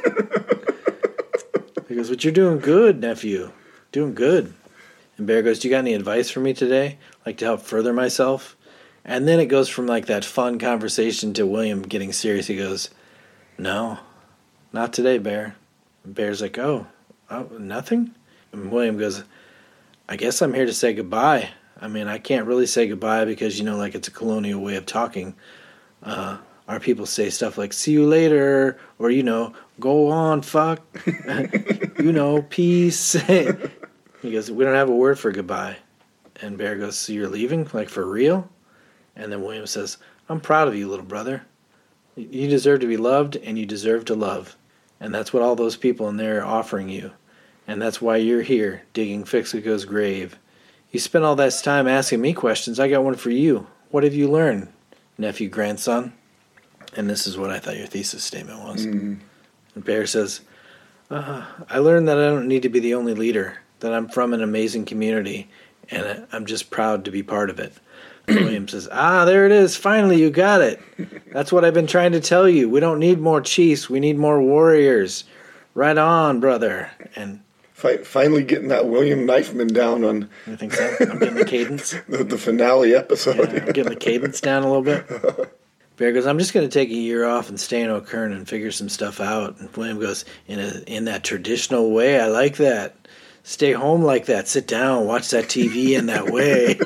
He goes, but you're doing good, nephew. Doing good. And Bear goes, do you got any advice for me today? Like to help further myself? And then it goes from like that fun conversation to William getting serious. He goes, no, not today, Bear. And Bear's like, oh, oh, nothing? And William goes, I guess I'm here to say goodbye. I mean, I can't really say goodbye because, you know, like it's a colonial way of talking. Uh, our people say stuff like, see you later, or, you know, go on, fuck, you know, peace. He goes, we don't have a word for goodbye. And Bear goes, so you're leaving? Like, for real? And then William says, I'm proud of you, little brother. You deserve to be loved, and you deserve to love. And that's what all those people in there are offering you. And that's why you're here, digging Fixico's grave. You spent all that time asking me questions. I got one for you. What have you learned, nephew, grandson? And this is what I thought your thesis statement was. Mm-hmm. And Bear says, uh, I learned that I don't need to be the only leader, that I'm from an amazing community, and I'm just proud to be part of it. William says, ah, there it is. Finally, you got it. That's what I've been trying to tell you. We don't need more chiefs. We need more warriors. Right on, brother. And finally getting that William Knifeman down on... I think so. I'm getting the cadence. the, the finale episode. Yeah, I'm getting the cadence down a little bit. Bear goes, I'm just going to take a year off and stay in O'Kern and figure some stuff out. And William goes, in a, in that traditional way, I like that. Stay home like that. Sit down, watch that T V in that way.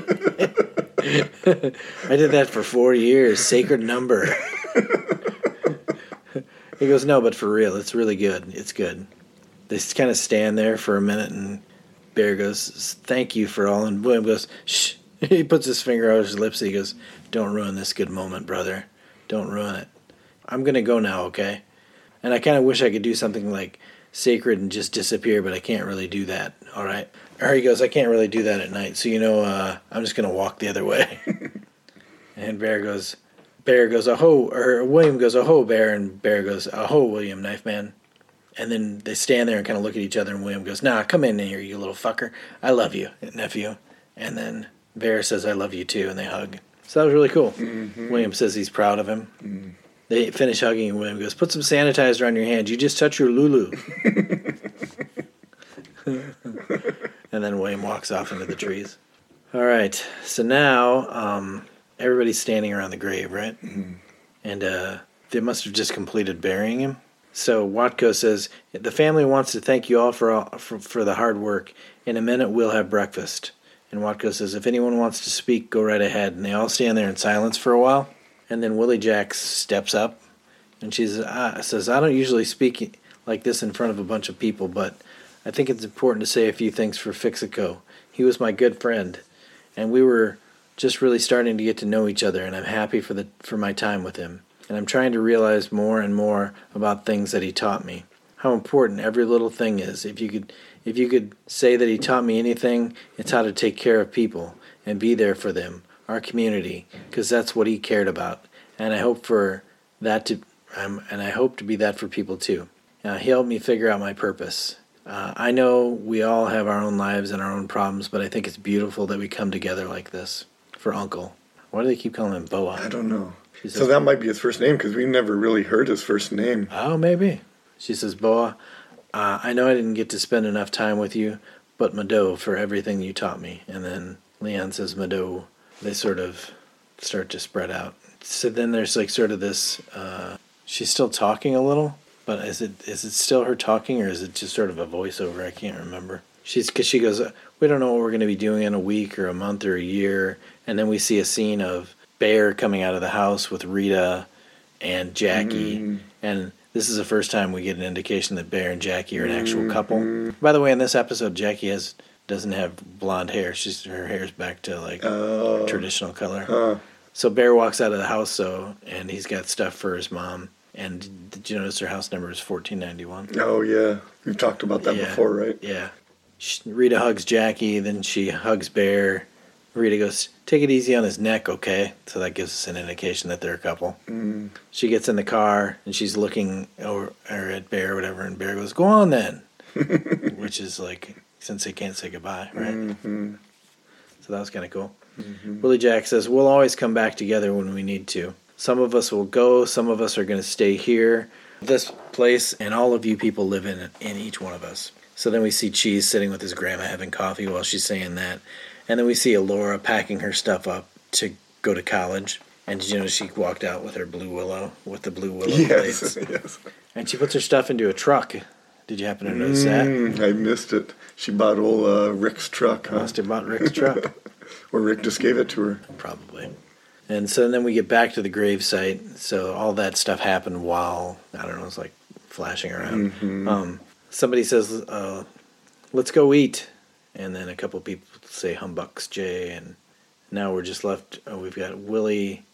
I did that for four years. Sacred number. He goes, no, but for real, it's really good. It's good. They just kind of stand there for a minute, and Bear goes, thank you for all. And William goes, shh. He puts his finger over his lips. And he goes, don't ruin this good moment, brother. Don't ruin it. I'm going to go now, okay? And I kind of wish I could do something like sacred and just disappear, but I can't really do that, all right? Or he goes, I can't really do that at night, so, you know, uh, I'm just going to walk the other way. And Bear goes, Bear goes, aho, or William goes, aho, Bear, and Bear goes, aho, William, Knifeman. And then they stand there and kind of look at each other, and William goes, nah, come in here, you little fucker. I love you, nephew. And then Bear says, I love you too, and they hug. So that was really cool. Mm-hmm. William says he's proud of him. Mm. They finish hugging, and William goes, put some sanitizer on your hands. You just touch your Lulu. And then William walks off into the trees. All right. So now um, everybody's standing around the grave, right? Mm-hmm. And uh, they must have just completed burying him. So Watko says, the family wants to thank you all for, all, for, for the hard work. In a minute, we'll have breakfast. And Watko says, if anyone wants to speak, go right ahead. And they all stand there in silence for a while. And then Willie Jack steps up, and she says, I, says, I don't usually speak like this in front of a bunch of people, but I think it's important to say a few things for Fixico. He was my good friend, and we were just really starting to get to know each other, and I'm happy for the for my time with him. And I'm trying to realize more and more about things that he taught me. How important every little thing is. If you could, if you could say that he taught me anything, it's how to take care of people and be there for them. Our community, because that's what he cared about, and I hope for that to, um, and I hope to be that for people too. Uh, he helped me figure out my purpose. Uh, I know we all have our own lives and our own problems, but I think it's beautiful that we come together like this for Uncle. Why do they keep calling him Boa? I don't know. She says, so that might be his first name because we never really heard his first name. Oh, maybe. She says, Boa, uh, I know I didn't get to spend enough time with you, but Mado for everything you taught me. And then Leon says Mado. They sort of start to spread out. So then there's like sort of this, uh, she's still talking a little, but is it is it still her talking or is it just sort of a voiceover? I can't remember. She's because she goes, we don't know what we're going to be doing in a week or a month or a year. And then we see a scene of Bear coming out of the house with Rita and Jackie. Mm. And this is the first time we get an indication that Bear and Jackie are an actual couple. Mm. By the way, in this episode, Jackie has doesn't have blonde hair. She's her hair's back to like uh, traditional color. Huh. So Bear walks out of the house, though, and he's got stuff for his mom. And did you notice her house number is fourteen ninety-one? Oh, yeah. We've talked about that yeah. before, right? Yeah. She, Rita hugs Jackie, then she hugs Bear. Rita goes, take it easy on his neck, okay? So that gives us an indication that they're a couple. Mm. She gets in the car, and she's looking over or at Bear or whatever, and Bear goes, go on then. Which is like, since they can't say goodbye, right? Mm-hmm. So that was kind of cool. Mm-hmm. Willie Jack says, we'll always come back together when we need to. Some of us will go, some of us are going to stay here. This place, and all of you people live in in each one of us. So then we see Cheese sitting with his grandma having coffee while she's saying that. And then we see Elora packing her stuff up to go to college. And did you know she walked out with her Blue Willow, with the Blue Willow yes, plates? Yes. And she puts her stuff into a truck. Did you happen to notice mm, that? I missed it. She bought old uh, Rick's truck. Huh? Must have bought Rick's truck. Or Rick just gave it to her. Probably. And so then we get back to the gravesite. So all that stuff happened while, I don't know, it's like flashing around. Mm-hmm. Um, somebody says, uh, let's go eat. And then a couple people say Humbucks J. And now we're just left, uh, we've got Willie,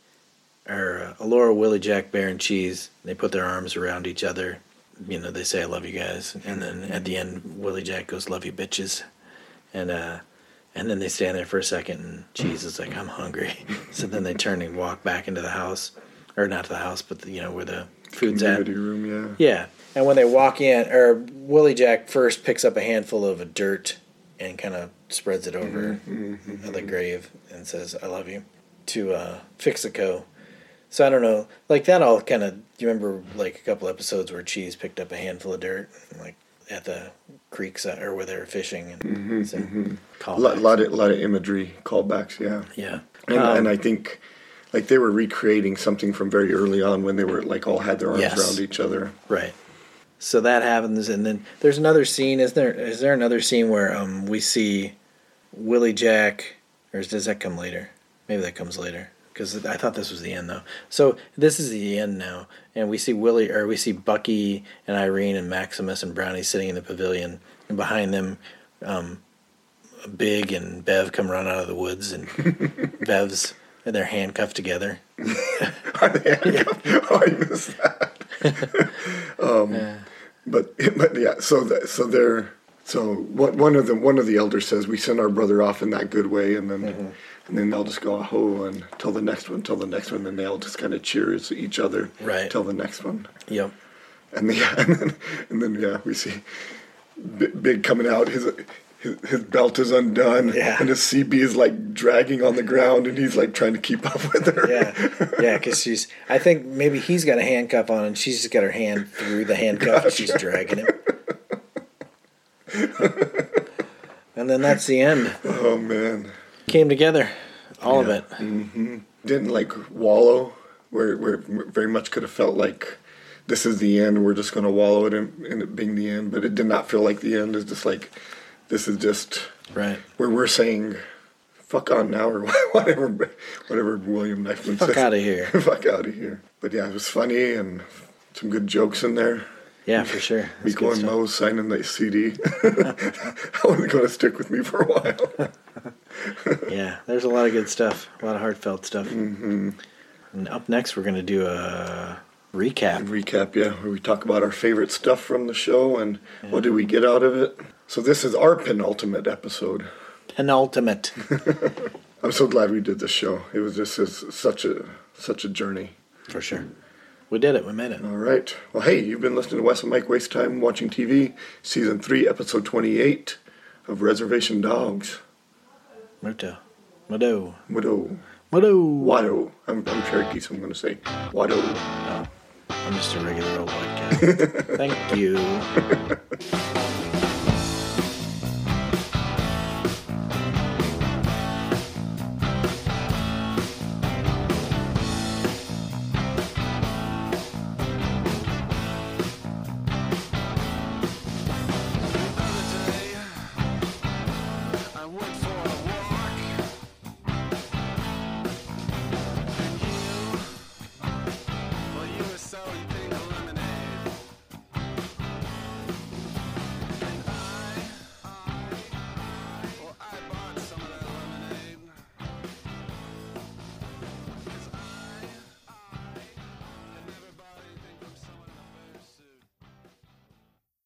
or uh, Elora, Willie, Jack, Bear, and Cheese. They put their arms around each other. You know, they say, I love you guys. And then at the end, Willie Jack goes, love you bitches. And, uh, And then they stand there for a second, and Cheese is like, I'm hungry. So then they turn and walk back into the house. Or not to the house, but, the, you know, where the food's Community at. room, yeah. Yeah. And when they walk in, or Willie Jack first picks up a handful of dirt and kind of spreads it over mm-hmm. the grave and says, I love you, to uh, Fixico. So I don't know. Like, that all kind of, you remember, like, a couple episodes where Cheese picked up a handful of dirt, like, at the creeks or where they were fishing and mm-hmm, so mm-hmm. a lot, lot of lot of imagery callbacks, yeah, yeah, and, um, and I think like they were recreating something from very early on when they were like all had their arms yes. around each other, right? So that happens, and then there's another scene. Is there is there another scene where um we see Willie Jack, or does that come later? Maybe that comes later. Because I thought this was the end, though. So this is the end now, and we see Willie, or we see Bucky and Irene and Maximus and Brownie sitting in the pavilion, and behind them, um, Big and Bev come run out of the woods, and Bev's and they're handcuffed together. Are they handcuffed? Yeah. Oh, I missed that. um, yeah. But but yeah, so that, so they're so one of the one of the elders says we send our brother off in that good way, and then. Mm-hmm. And then they'll just go, oh, and till the next one, till the next one. And they all just kind of cheers each other right. till the next one. Yep. And, the, yeah, and, then, and then, yeah, we see Big coming out. His his, his belt is undone. Yeah. And his C B is, like, dragging on the ground. And he's, like, trying to keep up with her. Yeah, yeah, because she's, I think maybe he's got a handcuff on and she's just got her hand through the handcuff and she's dragging him. And then that's the end. Oh, man. Came together, all yeah. of it. Mm-hmm. Didn't like wallow, where where it very much could have felt like this is the end. We're just going to wallow it in, in it being the end, but it did not feel like the end. It's just like this is just right where we're saying, "Fuck on now," or whatever, whatever William Knifeman says. Fuck out of here. Fuck out of here. But yeah, it was funny and some good jokes in there. Yeah, for sure. Miko and Mo signing the C D. That was going to stick with me for a while. Yeah, there's a lot of good stuff, a lot of heartfelt stuff. Mm-hmm. And up next, we're going to do a recap. A recap, yeah, where we talk about our favorite stuff from the show and yeah. what did we get out of it. So this is our penultimate episode. Penultimate. I'm so glad we did this show. It was just it's such a such a journey. For sure. We did it. We made it. All right. Well, hey, you've been listening to Wes and Mike Waste Time Watching T V, Season three, Episode twenty-eight of Reservation Dogs. Muto. Mudo. Widow. Mudo. Watto. I'm, I'm Cherokee, so I'm going to say Watto. Oh, I'm just a regular old white cat. Thank you.